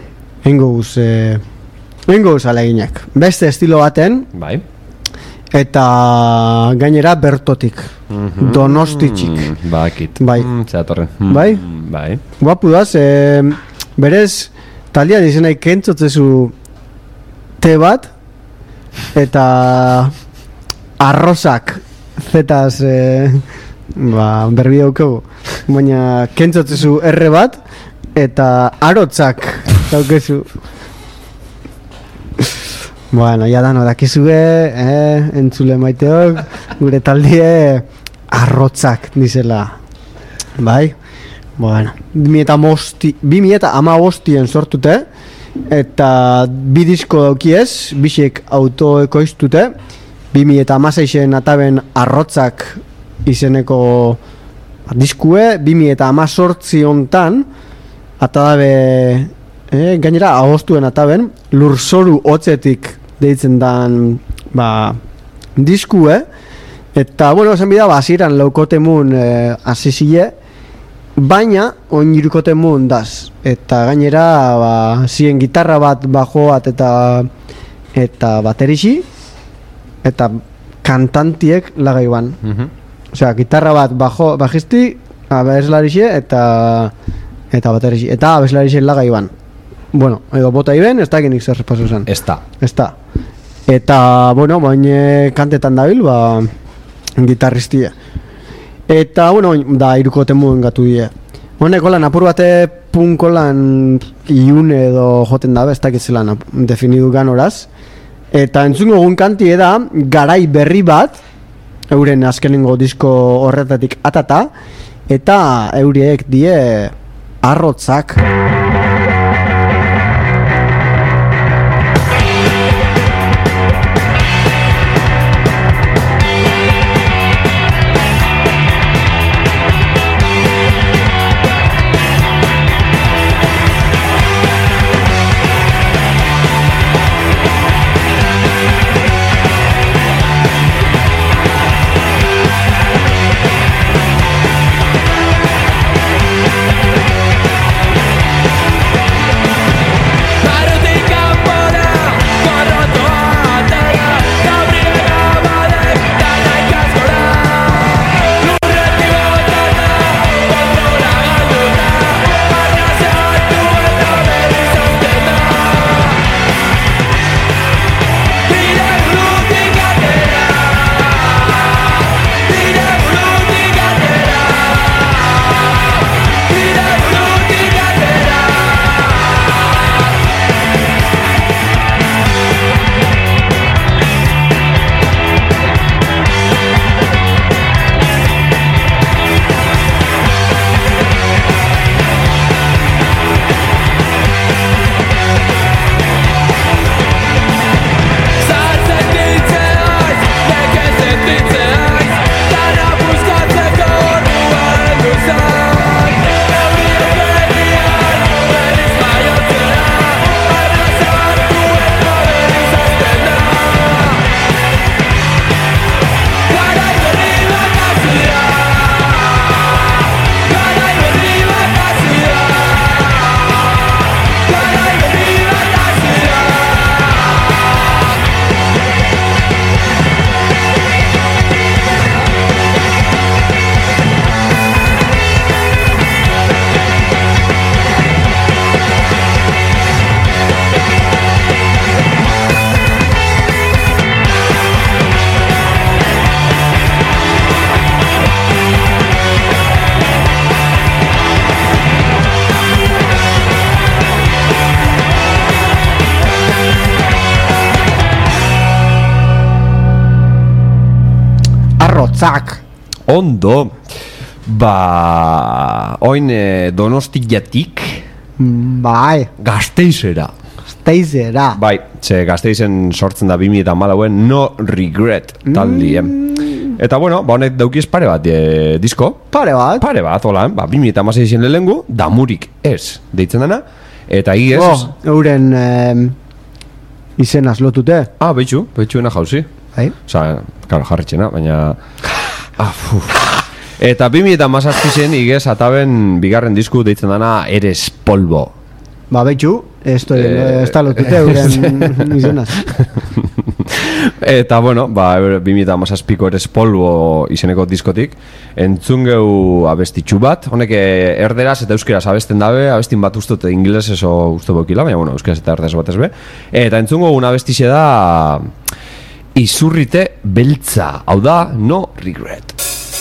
Ingo guz, e, ingo guz aleginak. Beste estilo baten, Bai. eta gainera bertotik. Mhm. Donostitxik. Mm, Bakit. Bai. Mm, Zeatorren. Mm, Bai? Bai. Guapu daz, e, berez, talia dizenai kentzotzezu te bat, eta arrozak zetaz, e, ba, berbi daukegu. Baina kentzotzezu erre bat, eta arotzak daukezu. Bueno, ya da no dakizue, eh, entzule maiteok, gure taldie arrotzak dizela. Bai? Bueno, bi mila eta hamabostien sortute, eta bi disko daukiez, bisek autoekoiztute, bi mila eta hamaseixen ataben arrotzak izeneko diskue, bi mila eta hamazortzi hontan, atadabe, eh, gainera agostuen ataben, lurzoru hotzetik deitzen dan, ba, diskue, eta, bueno, esan bida, ba, hasieran laukotemun eh, azizile, baina oin irukotemun daz, eta gainera, ba, ziren gitarra bat, bajo bat, eta eta baterixi, eta kantantiek lagaiban. Mhm. Osea, gitarra bat, bajo, bajisti, abeslarixe, eta eta baterixi, eta abeslarixe lagaiban. Bueno, edo bota iben, ez da genik zer pasu zen. Ez da. Ez da. Eta, bueno, baina kantetan dabil, ba, gitarristia. Eta, bueno, da, irukote muen gatu die. Honeko lan, apur bate punko lan iune edo joten dabe, ez dakit zelan definidu ganoraz. Eta entzungo gun kantie da, garai berri bat, euren azkenengo disko horretatik atata, eta euriek die arrotzak. Arrotzak. Ondo. Ba, oin eh, Donostiatik Bai, Gasteizera. Gasteizera. Bai, ze Gasteizen sortzen da bi mila hamalau No Regret taldie. Eta bueno, ba honek daukiz pare bat e, disko. Pare bat. Pare bat, hola, ba bi mila hamaseizen lehengu, Damurik ez deitzen dena. Eta iez... Oh, euren eh, izenaz lotute. Ah, behitxu, behitxuena jauzi. Bai. Osa, karo, jarritxena, baina... Ah, uf. Eta bi mila hamazazpizen igez ataben bigarren disku deitzen dana Eres Polvo. Ba, betxu, Esto Eh, ez da lotute euren izenaz. Eta, bueno, ba, bi mila hamazazpiko Eres Polvo izeneko diskotik entzungeu abestitxu bat, honek erderaz eta euskeraz abesten dabe, abestin bat ustot ingeles eso uste bokila, baina, bueno, euskeraz eta erderaz bat ezbe. Eta entzungo una abestixe da Izurrite beltza, hau da, No Regret.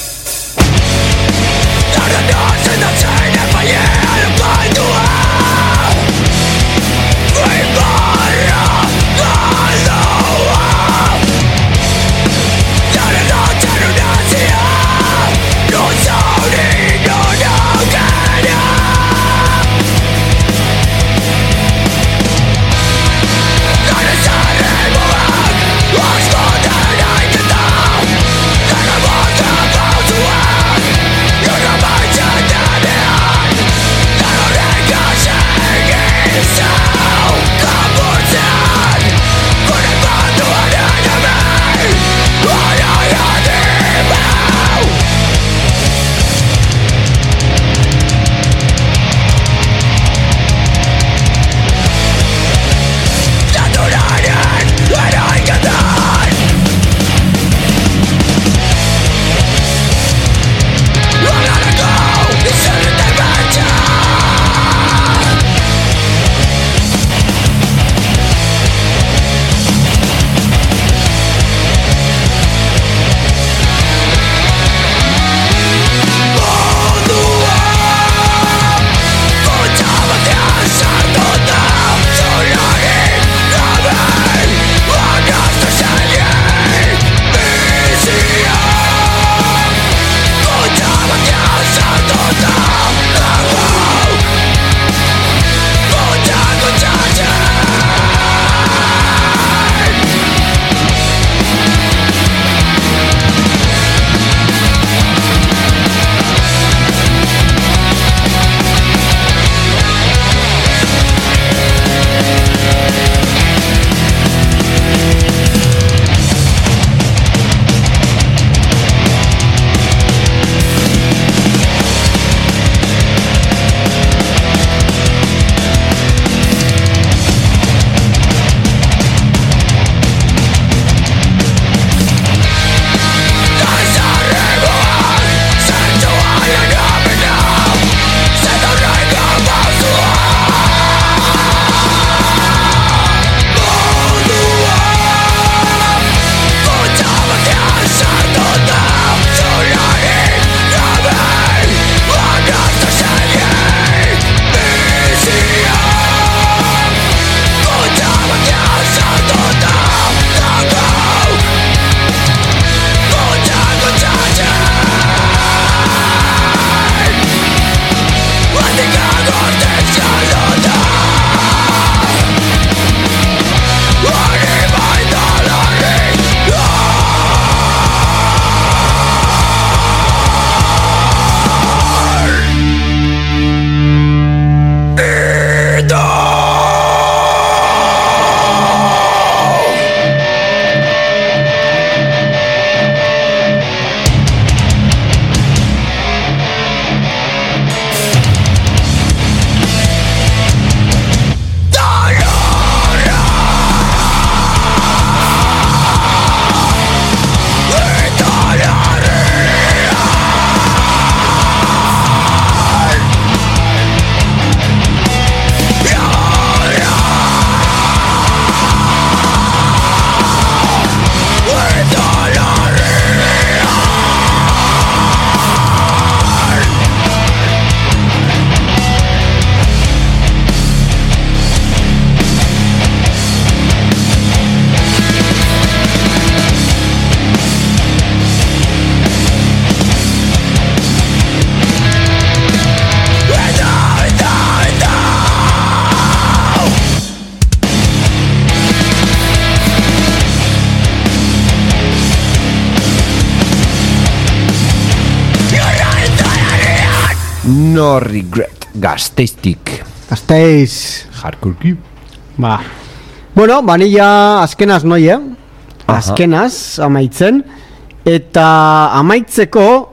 No Regret, Gasteiztik. Gasteiz. Hardcore. Ba. Bueno, banilla azkenaz noi, eh? Azkenaz, amaitzen. Eta amaitzeko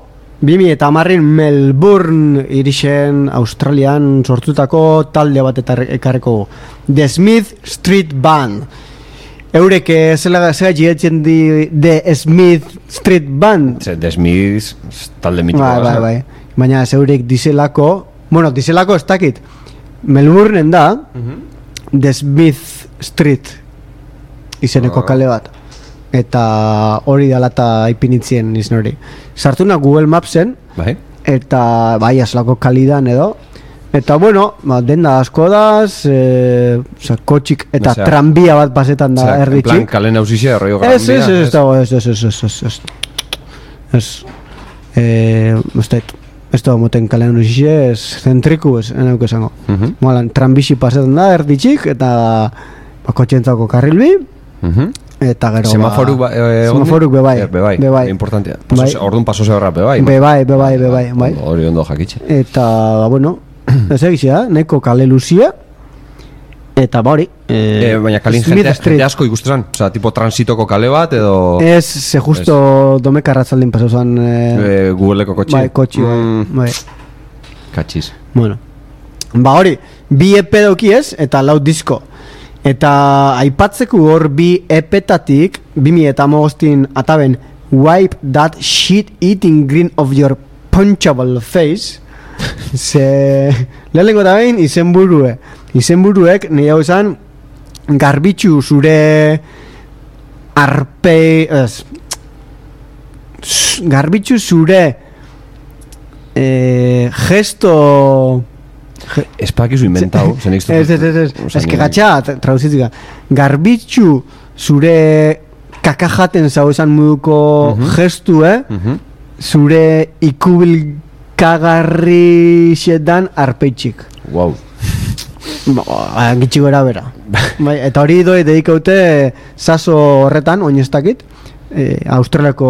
bi mila hamarren Melbourne irixen Australian sortutako talde bat eta ekarreko The Smith Street Band. Eurek zela zela jiretzen di The Smith Street Band. The Smith talde mitiko. Bai, bai, bai. Baina zeurek dizelako, bueno, dizelako ez dakit. Melbourneen da, uh-huh. The Smith Street izeneko uh-huh. kale bat. Eta hori dalata ipinitzien izan hori. Sartuna Google Mapsen, bai. Eta bai, aslako kalidan edo. Eta bueno, ba, denda asko daz, e, oza, kotxik eta Osea, tranbia bat pasetan da erditxik. En plan, kalen hausizia, rollo Ez, ez, ez, ez, ez, ez, ez, ez, ez, ez, ez, eh, ez, ez da moten kalen hausizia, ez, zentriku, ez, enauk esango. Uh-huh. Molan, tranbixi pasetan da erditxik, eta ba, kotxentzako karrilbi, uh-huh. eta gero Semaforu ba, eh, semaforuk bebai, eh, bebai, bebai. Importantea. Bai. Orduan paso zehorra bebai. Bebai, bebai, bebai, bai. Hori ondo jakitxe. Eta, ba, bueno, ez egizia, neko kale luzia, eta ba hori. Eh, eh, baina kalin jente, jente asko ikustezan, oza, tipo transitoko kale bat edo... Ez, ze justo domek arratzaldin pasozan... Eh, eh, Googleko kotxi. Bai, kotxi, mm. bai. Katxiz. Bueno, ba hori, bi epe dauki ez, eta lau disko. Eta aipatzeko hor bi epetatik, bi mila eta hamabostin ataben Wipe that shit eating grin of your punchable face. Ze lehenengo da behin izenburue. Izenburuek nire hau esan garbitxu zure arpei... Ez, garbitxu zure eh, gesto... Espakizu inventau. Ez, ez, ez, ez. Ez que gatxa, traduzitzika. Garbitxu zure kakajaten zau esan moduko uh-huh. gestu, eh? Uh-huh. Zure ikubilkagarri xedan arpeitxik. Wow. Gitxi gora bera. Bai, eta hori doi dedikaute saso horretan, oineztakit, eh, Australiako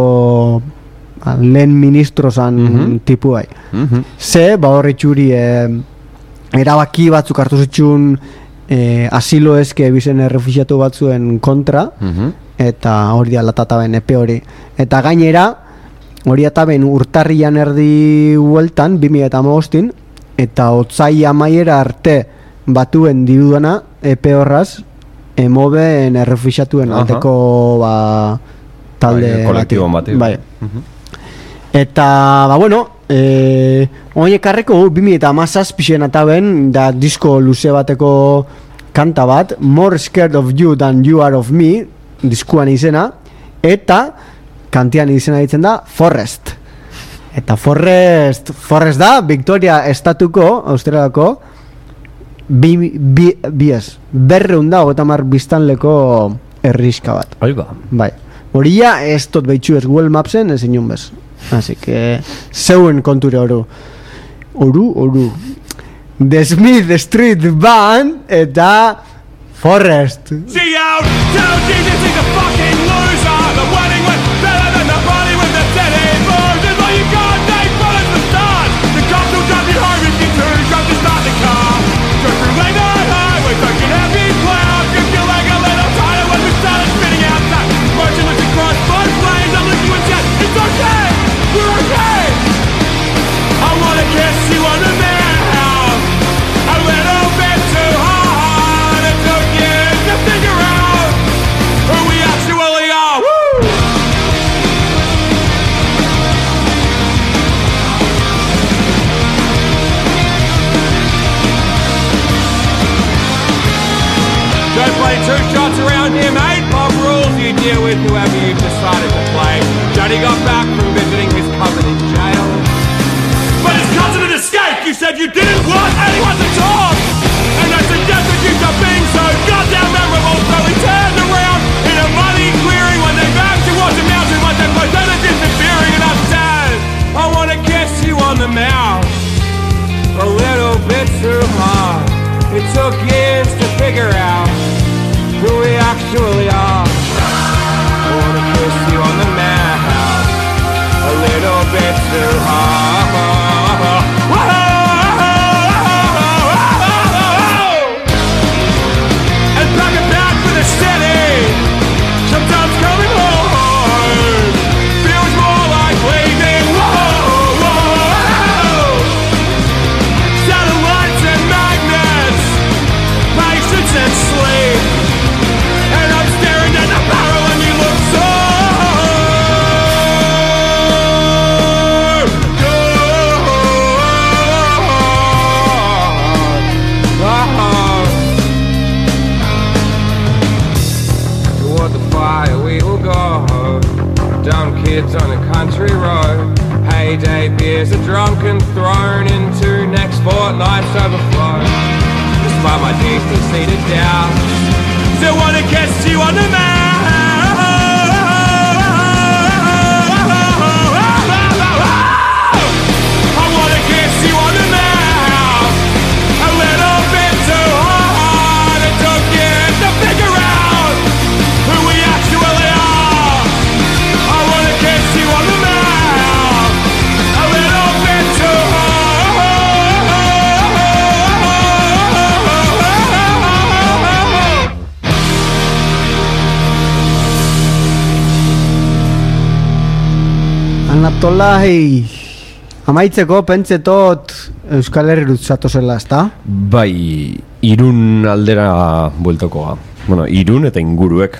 lehen ministro zan uh-huh. tipu bai. Uh-huh. Ze, ba horri txuri eh, erabaki batzuk hartu zitxun eh, asilo eske bizen errefuxiatu batzuen kontra, uh-huh. eta hori alatataben epe hori. Eta gainera, hori ataben urtarrian erdi hueltan, bi mila eta hamabostin, eta otzai amaiera arte batuen dirudana epe horraz, emoben errefuxiatuen uh-huh. alteko ba, talde bai, kolektibo bati. Bai. Uh-huh. Eta, ba bueno, eh, oinekarreko bi mila eta hamazazpixen ataben, da disko luze bateko kanta bat, More Scared of You Than You Are of Me, diskuan izena, eta kantian izena ditzen da Forrest. Eta Forrest, Forrest da, Victoria estatuko, Australiako, bi, bi, bi ez, berreun da, otamar biztanleko erriska bat. Aiba. Bai. Horia ez tot behitxu ez Google Mapsen ez inun bez. Así que zeuen konture oru. Oru, oru. The Smith Street Band eta Forrest. See out, tell Jesus he's a fucking loser. The wedding went better than the party with the dead end birds. It's like you got nine bullets to start. The cops will drop you hard if you turn drunk to start the car. Drove through late night highway, fucking heavy clouds. Gripped you like a little tighter when we started spinning outside. Marching us across flood plains, I looked you and said, it's okay, we're okay. I wanna kiss you on the mouth, a little bit too hard. It took years to figure out who we actually are. Woo! Don't play two shots around here, mate. Pop rules, you deal with whoever you've decided to play. Johnny got back from visiting his cousin in jail, but his cousin had escaped. You said you didn't want anyone to talk, and I suggested you stop being so goddamn memorable. So he turned around in a muddy clearing when they back towards the mountain, but they both ended disappearing. And I'm sad. I wanna kiss you on the mouth, a little bit too hard. It took years to figure out who we actually are. I wanna kiss you on the mouth, a little bit too hard. And back and back for the city. Sometimes coming home feels more like leaving. Whoa, whoa. day beers are drunk and thrown into next fortnight's overflow. Despite my deeply seated doubts, still wanna kiss you on the mouth. I wanna kiss you on the mouth. A little bit too hard. It took years to figure out who we actually are. I wanna kiss you on the mouth. A little bit too hard. Anatolai, amaitzeko pentsetot Euskal Herrirut zatozela, ezta? Bai, Irun aldera bueltokoa. Bueno, Irun eta inguruek.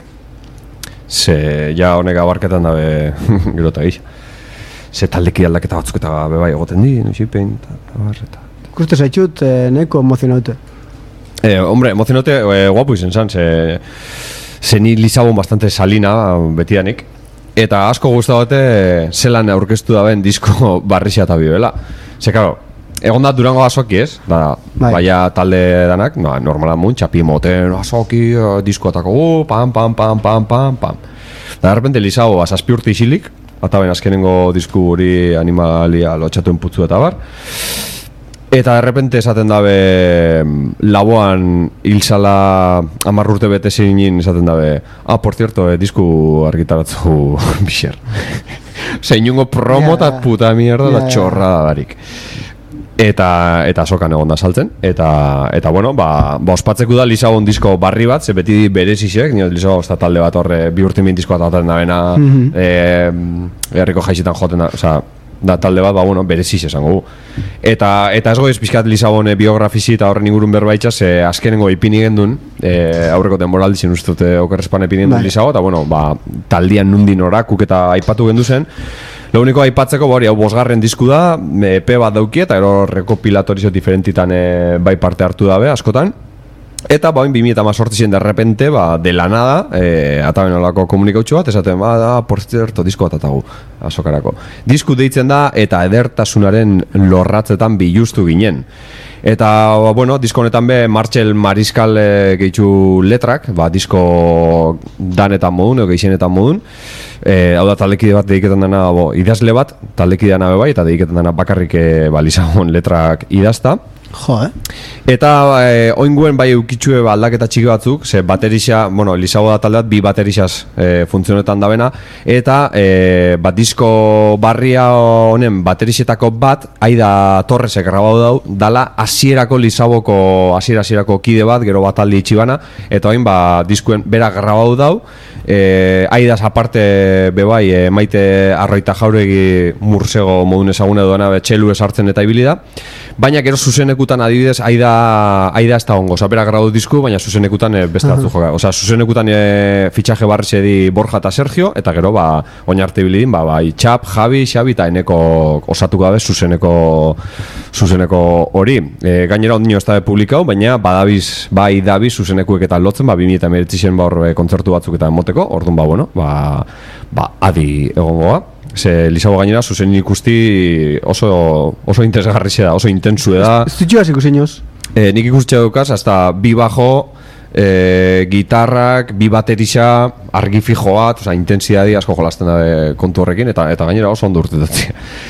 Ze, ja honek abarketan dabe gero eta gix. Ze taldeki aldaketa batzuk eta bebai egoten di, nusipein, eta barreta. Ikuste zaitxut, eh, neko emozionaute. Eh, hombre, emozionaute eh, guapo izen zan, ze, ze ni Lisabon bastante salina betianik. Eta asko guztagote zelan aurkeztu daben disko barrixia eta bibela. Ze, karo, egon da Durango azoki ez, da, Bai. baina talde danak, no, normala mun, txapi moten, azoki, uh, diskoatako, uh, pam, pam, pam, pam, pam, pam. Da, derrepente Lisago, azazpi urte isilik, eta ben azkenengo disku hori animalia lotxatuen putzu eta bar. Eta derrepente esaten dabe laboan hilzala hamar urte bete zinin esaten dabe, ah, por cierto, eh, disku argitaratzu bixer. Osa, inungo promo eta Ja, puta mierda da ja, ja. txorrada darik. Eta, eta sokan egon da saltzen. Eta, eta bueno, ba, ba ospatzeko da Lisabon disko barri bat, ze beti berezisek, nio Lisabon ez da talde bat horre bi urte min diskoa ataten da bena, Mhm. eh, herriko jaizetan joten da, oza, da talde bat, ba, bueno, bereziz esango gu. Eta, eta ez goiz pixkat Lisabon eh, biografizi eta horren ingurun berbaitza, ze azkenengo ipini gendun, eh, aurreko denboraldi zin uste dute okerrespan ipini gendun Bai. Lisabon, eta bueno, ba, taldian nundin orakuk eta aipatu gendu zen. Lo único aipatzeko, hori, hau bosgarren disku da, E P bat dauki, eta ero rekopilatorizio diferentitan e, bai parte hartu dabe, askotan. Eta bain bi mila hemezortzi zen derrepente, ba, de la nada, e, ataben olako komunikautxo bat, esaten, ba, da, por cierto, disko bat atagu, azokarako. Disku deitzen da, eta edertasunaren lorratzetan bilustu ginen. Eta, ba, bueno, disko honetan be, Martxel Mariskal e, gehitxu letrak, ba, disko danetan modun, ego gehixenetan modun. E, hau da, taldekide bat dediketan dena, bo, idazle bat, taldekide dena bai, eta dediketan dena bakarrik e, ba, Lisabon letrak idazta. Jo, eh? Eta e, oinguen bai eukitxue ba, aldaketa txiki batzuk, ze baterisa, bueno, Lisabo da talde bat bi baterisaz e, funtzionetan dabena, eta e, bat disko barria honen baterisetako bat, Aida Torresek grabau dau, dala hasierako Lisaboko, hasiera-hasierako kide bat, gero bat aldi itxibana, eta oin ba diskuen bera grabau dau, e, Aidaz aparte bebai, e, Maite Arroita Jauregi mursego modun ezagune duena, txelu esartzen eta ibili da, baina gero zuzenekutan adibidez Aida, Aida ez da ongo, oza, bera grabau disku, baina zuzenekutan e, beste batzu joka. Oza, zuzenekutan e, fitxaje barri zedi Borja eta Sergio, eta gero, ba, oin arte bilidin, ba, bai, Txap, Javi, Xabi eta eneko osatuko dabe zuzeneko zuzeneko hori. E, gainera ondino ez da publikau, baina badabiz, bai dabiz zuzenekuek eta lotzen, ba, bi mila hemeretzi zen ba, hor, e, kontzertu batzuk eta moteko, orduan, ba, bueno, ba, ba adi egongoa. Ze Lisabo gainera zuzen ikusti oso, oso interesgarri da, oso intensu da. Ez dutxu hasiko zeinoz? E, nik ikustxe dukaz, hasta bi bajo, e, gitarrak, bi baterisa, argi fijo bat, oza, intensidadi asko jolasten da kontu horrekin, eta eta gainera oso ondo urtetatzi.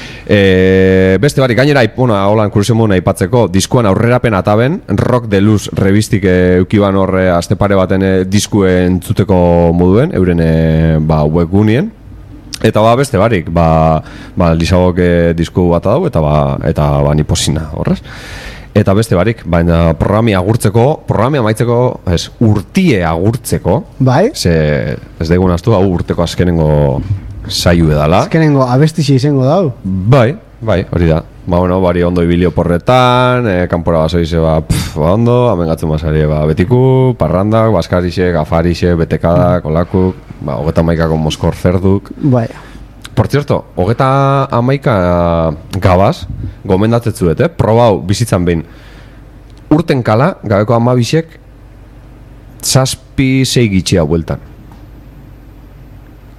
E, beste barik, gainera, bueno, holan kurioso modu aipatzeko, diskuan aurrerapen ataben, Rock de Luz revistik e, eukiban horre aste pare baten e, diskuen zuteko moduen, euren e, ba, webgunien. Eta ba beste barik, ba, ba Lisabok e, disku bat dau eta ba eta ba ni posina, horrez. Eta beste barik, baina programi agurtzeko, programi amaitzeko, ez, urtie agurtzeko. Bai? Ze ez daigun astu hau urteko azkenengo saio edala. Azkenengo abestixe izango dau. Bai, bai, hori da. Ba, bueno, bari ondo ibilio porretan, e, kanpora basoize, ba, pff, ba, ondo, amengatzen basari, ba, betiku, parrandak, baskarixe, gafarixe, betekadak, olakuk, ba, hogeta maikako moskor zerduk. Bai. Por cierto, hogeta amaika gabaz, gomendatetzuet, eh? Probau bizitzan behin. Urten kala, gabeko amabisek, zazpi zei gitxea bueltan.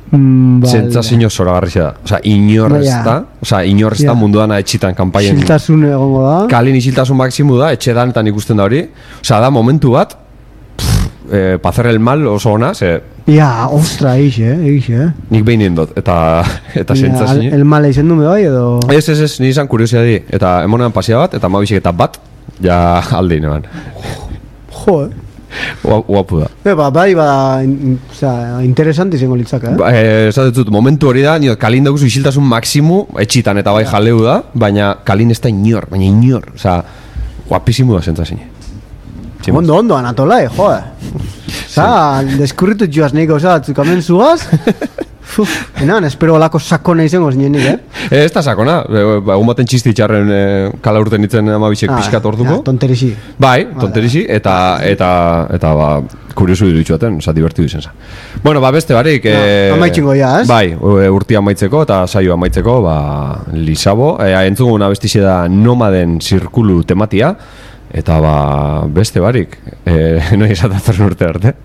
Mm, vale. Sentsazio zoragarria da. Osea, inor ez Baina. da, osea, inor ez da Ja. munduan etxitan kanpaien. Xiltasun egongo da. Kalin isiltasun maksimu da, etxe danetan ikusten da hori. Osea, da momentu bat, pff, eh, pa hacer el mal oso ona, ze Ja, ostra, eixe, eh, eixe, eh. nik behin indot, eta, eta Ja, sentsazio. el mala izen du me bai, edo... Ez, ez, ez, ni izan kuriosia di. Eta emonean pasia bat, eta mabisik eta bat, ja alde inoan. Jo, eh. Guapu da. E, ba, bai, ba, in, o sea, interesante izango litzaka, eh. Ba, eh, esaten dut, momentu hori da, nio, kalin daukuzu isiltasun maksimu, etxitan eta bai jaleu da, baina kalin ez da inor, baina inor, osea, guapisimu da sentsazio. Ondo, ondo, Anatola, eh, jo, eh. Osa, deskurritu joaz nik, osa, atzukamen zugaz. Uf, enan, espero olako sakona izango zinenik, eh. Eh, ez da sakona, eh, egun baten txisti txarren eh, kala urten itzen amabixek Ah, pixkat orduko. ja, tonterixi. Bai, tonterixi, eta, eta, eta, ba, kuriosu dirutxuaten, oza, divertidu izen za. Bueno, ba, beste barik... Eh, amaitxingo ja, ez? Bai, e, urtia amaitzeko eta saio amaitzeko, ba, Lisabo. E, entzuguna bestixe da nomaden zirkulu tematia, eta, ba, beste barik, e, noi esatatzen urte arte.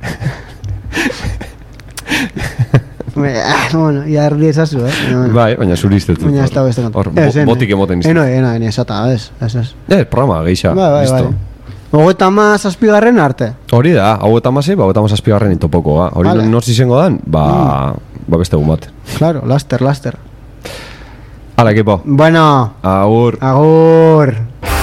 Ah, bueno, ya erdi ezazu, eh. Bueno. Bai, baina zuri iztetu. Baina ez da beste Hor, bo, botik emoten iztetu. Eno, eno, eno, esata, ez, ez, ez. Eh, programa, geixa, Bai, bai, listo. bai. Ogeta ma zazpigarren arte. Hori da, hau eta masei, ba, hau eta mazazpigarren itopoko, ba. Hori Vale. nortz izango dan, ba, ba beste egun bat. Claro, laster, laster. Hala, ekipo. Bueno, Agur. agur.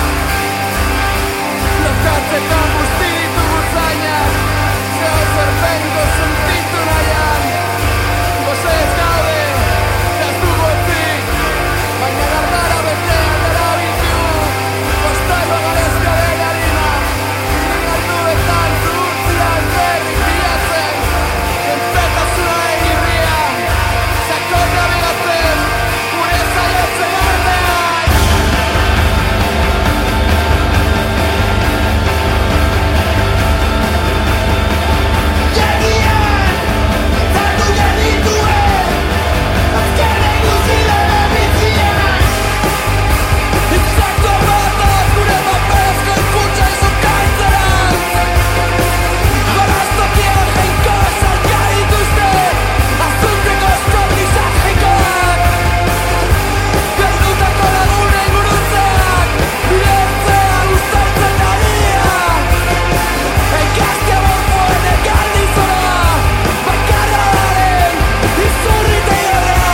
Lokatzetan guztitu guzainak, zeo zerbengo sentitu nahian. Gozez gaude, jaztu gotzik, baina gardara betean erabitu. Kostaiba garezka den harina, iren arduetan zuhurtzian berri bilatzen. Enpetasuna egirria, sakonda bilatzen, gure zaiotzen artean. Jagian, zartu genituen, azken eguzi dara bitzian. Insakto batak gure papezko ikutza izukaitzeran. Goraztokian jainko salka dituzte, azuteko eskordizajikoak. Perdutako lagunen gurutzeak, bilertzean ustartzen daria. Enkaztia borpoen egaldizora, bakarra daren izurrite gara.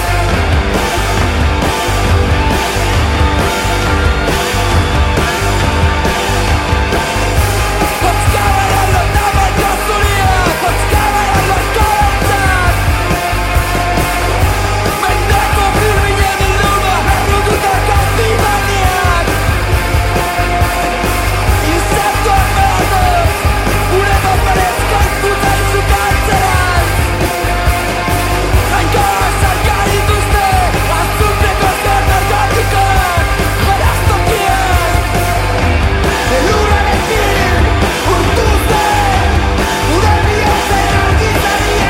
Kotzkaberan lotabaino zuriak, kotzkaberan lokorentzat. Mendeko birbinen iluna, errudutako dimaniak. Insektoak behatuz, gure paperezko izkuta izukartzeran. Jainkoa salka dituzte, azuteko zer narkotikoak, goraztokian. Elurrarekin urtu zen, gure bihotzen argizaria.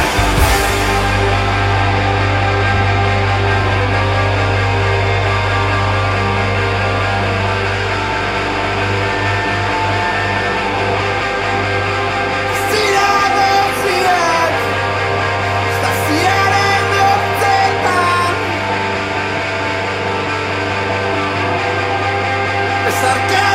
Zirago ziren, staziaren lortzetan. Bezarka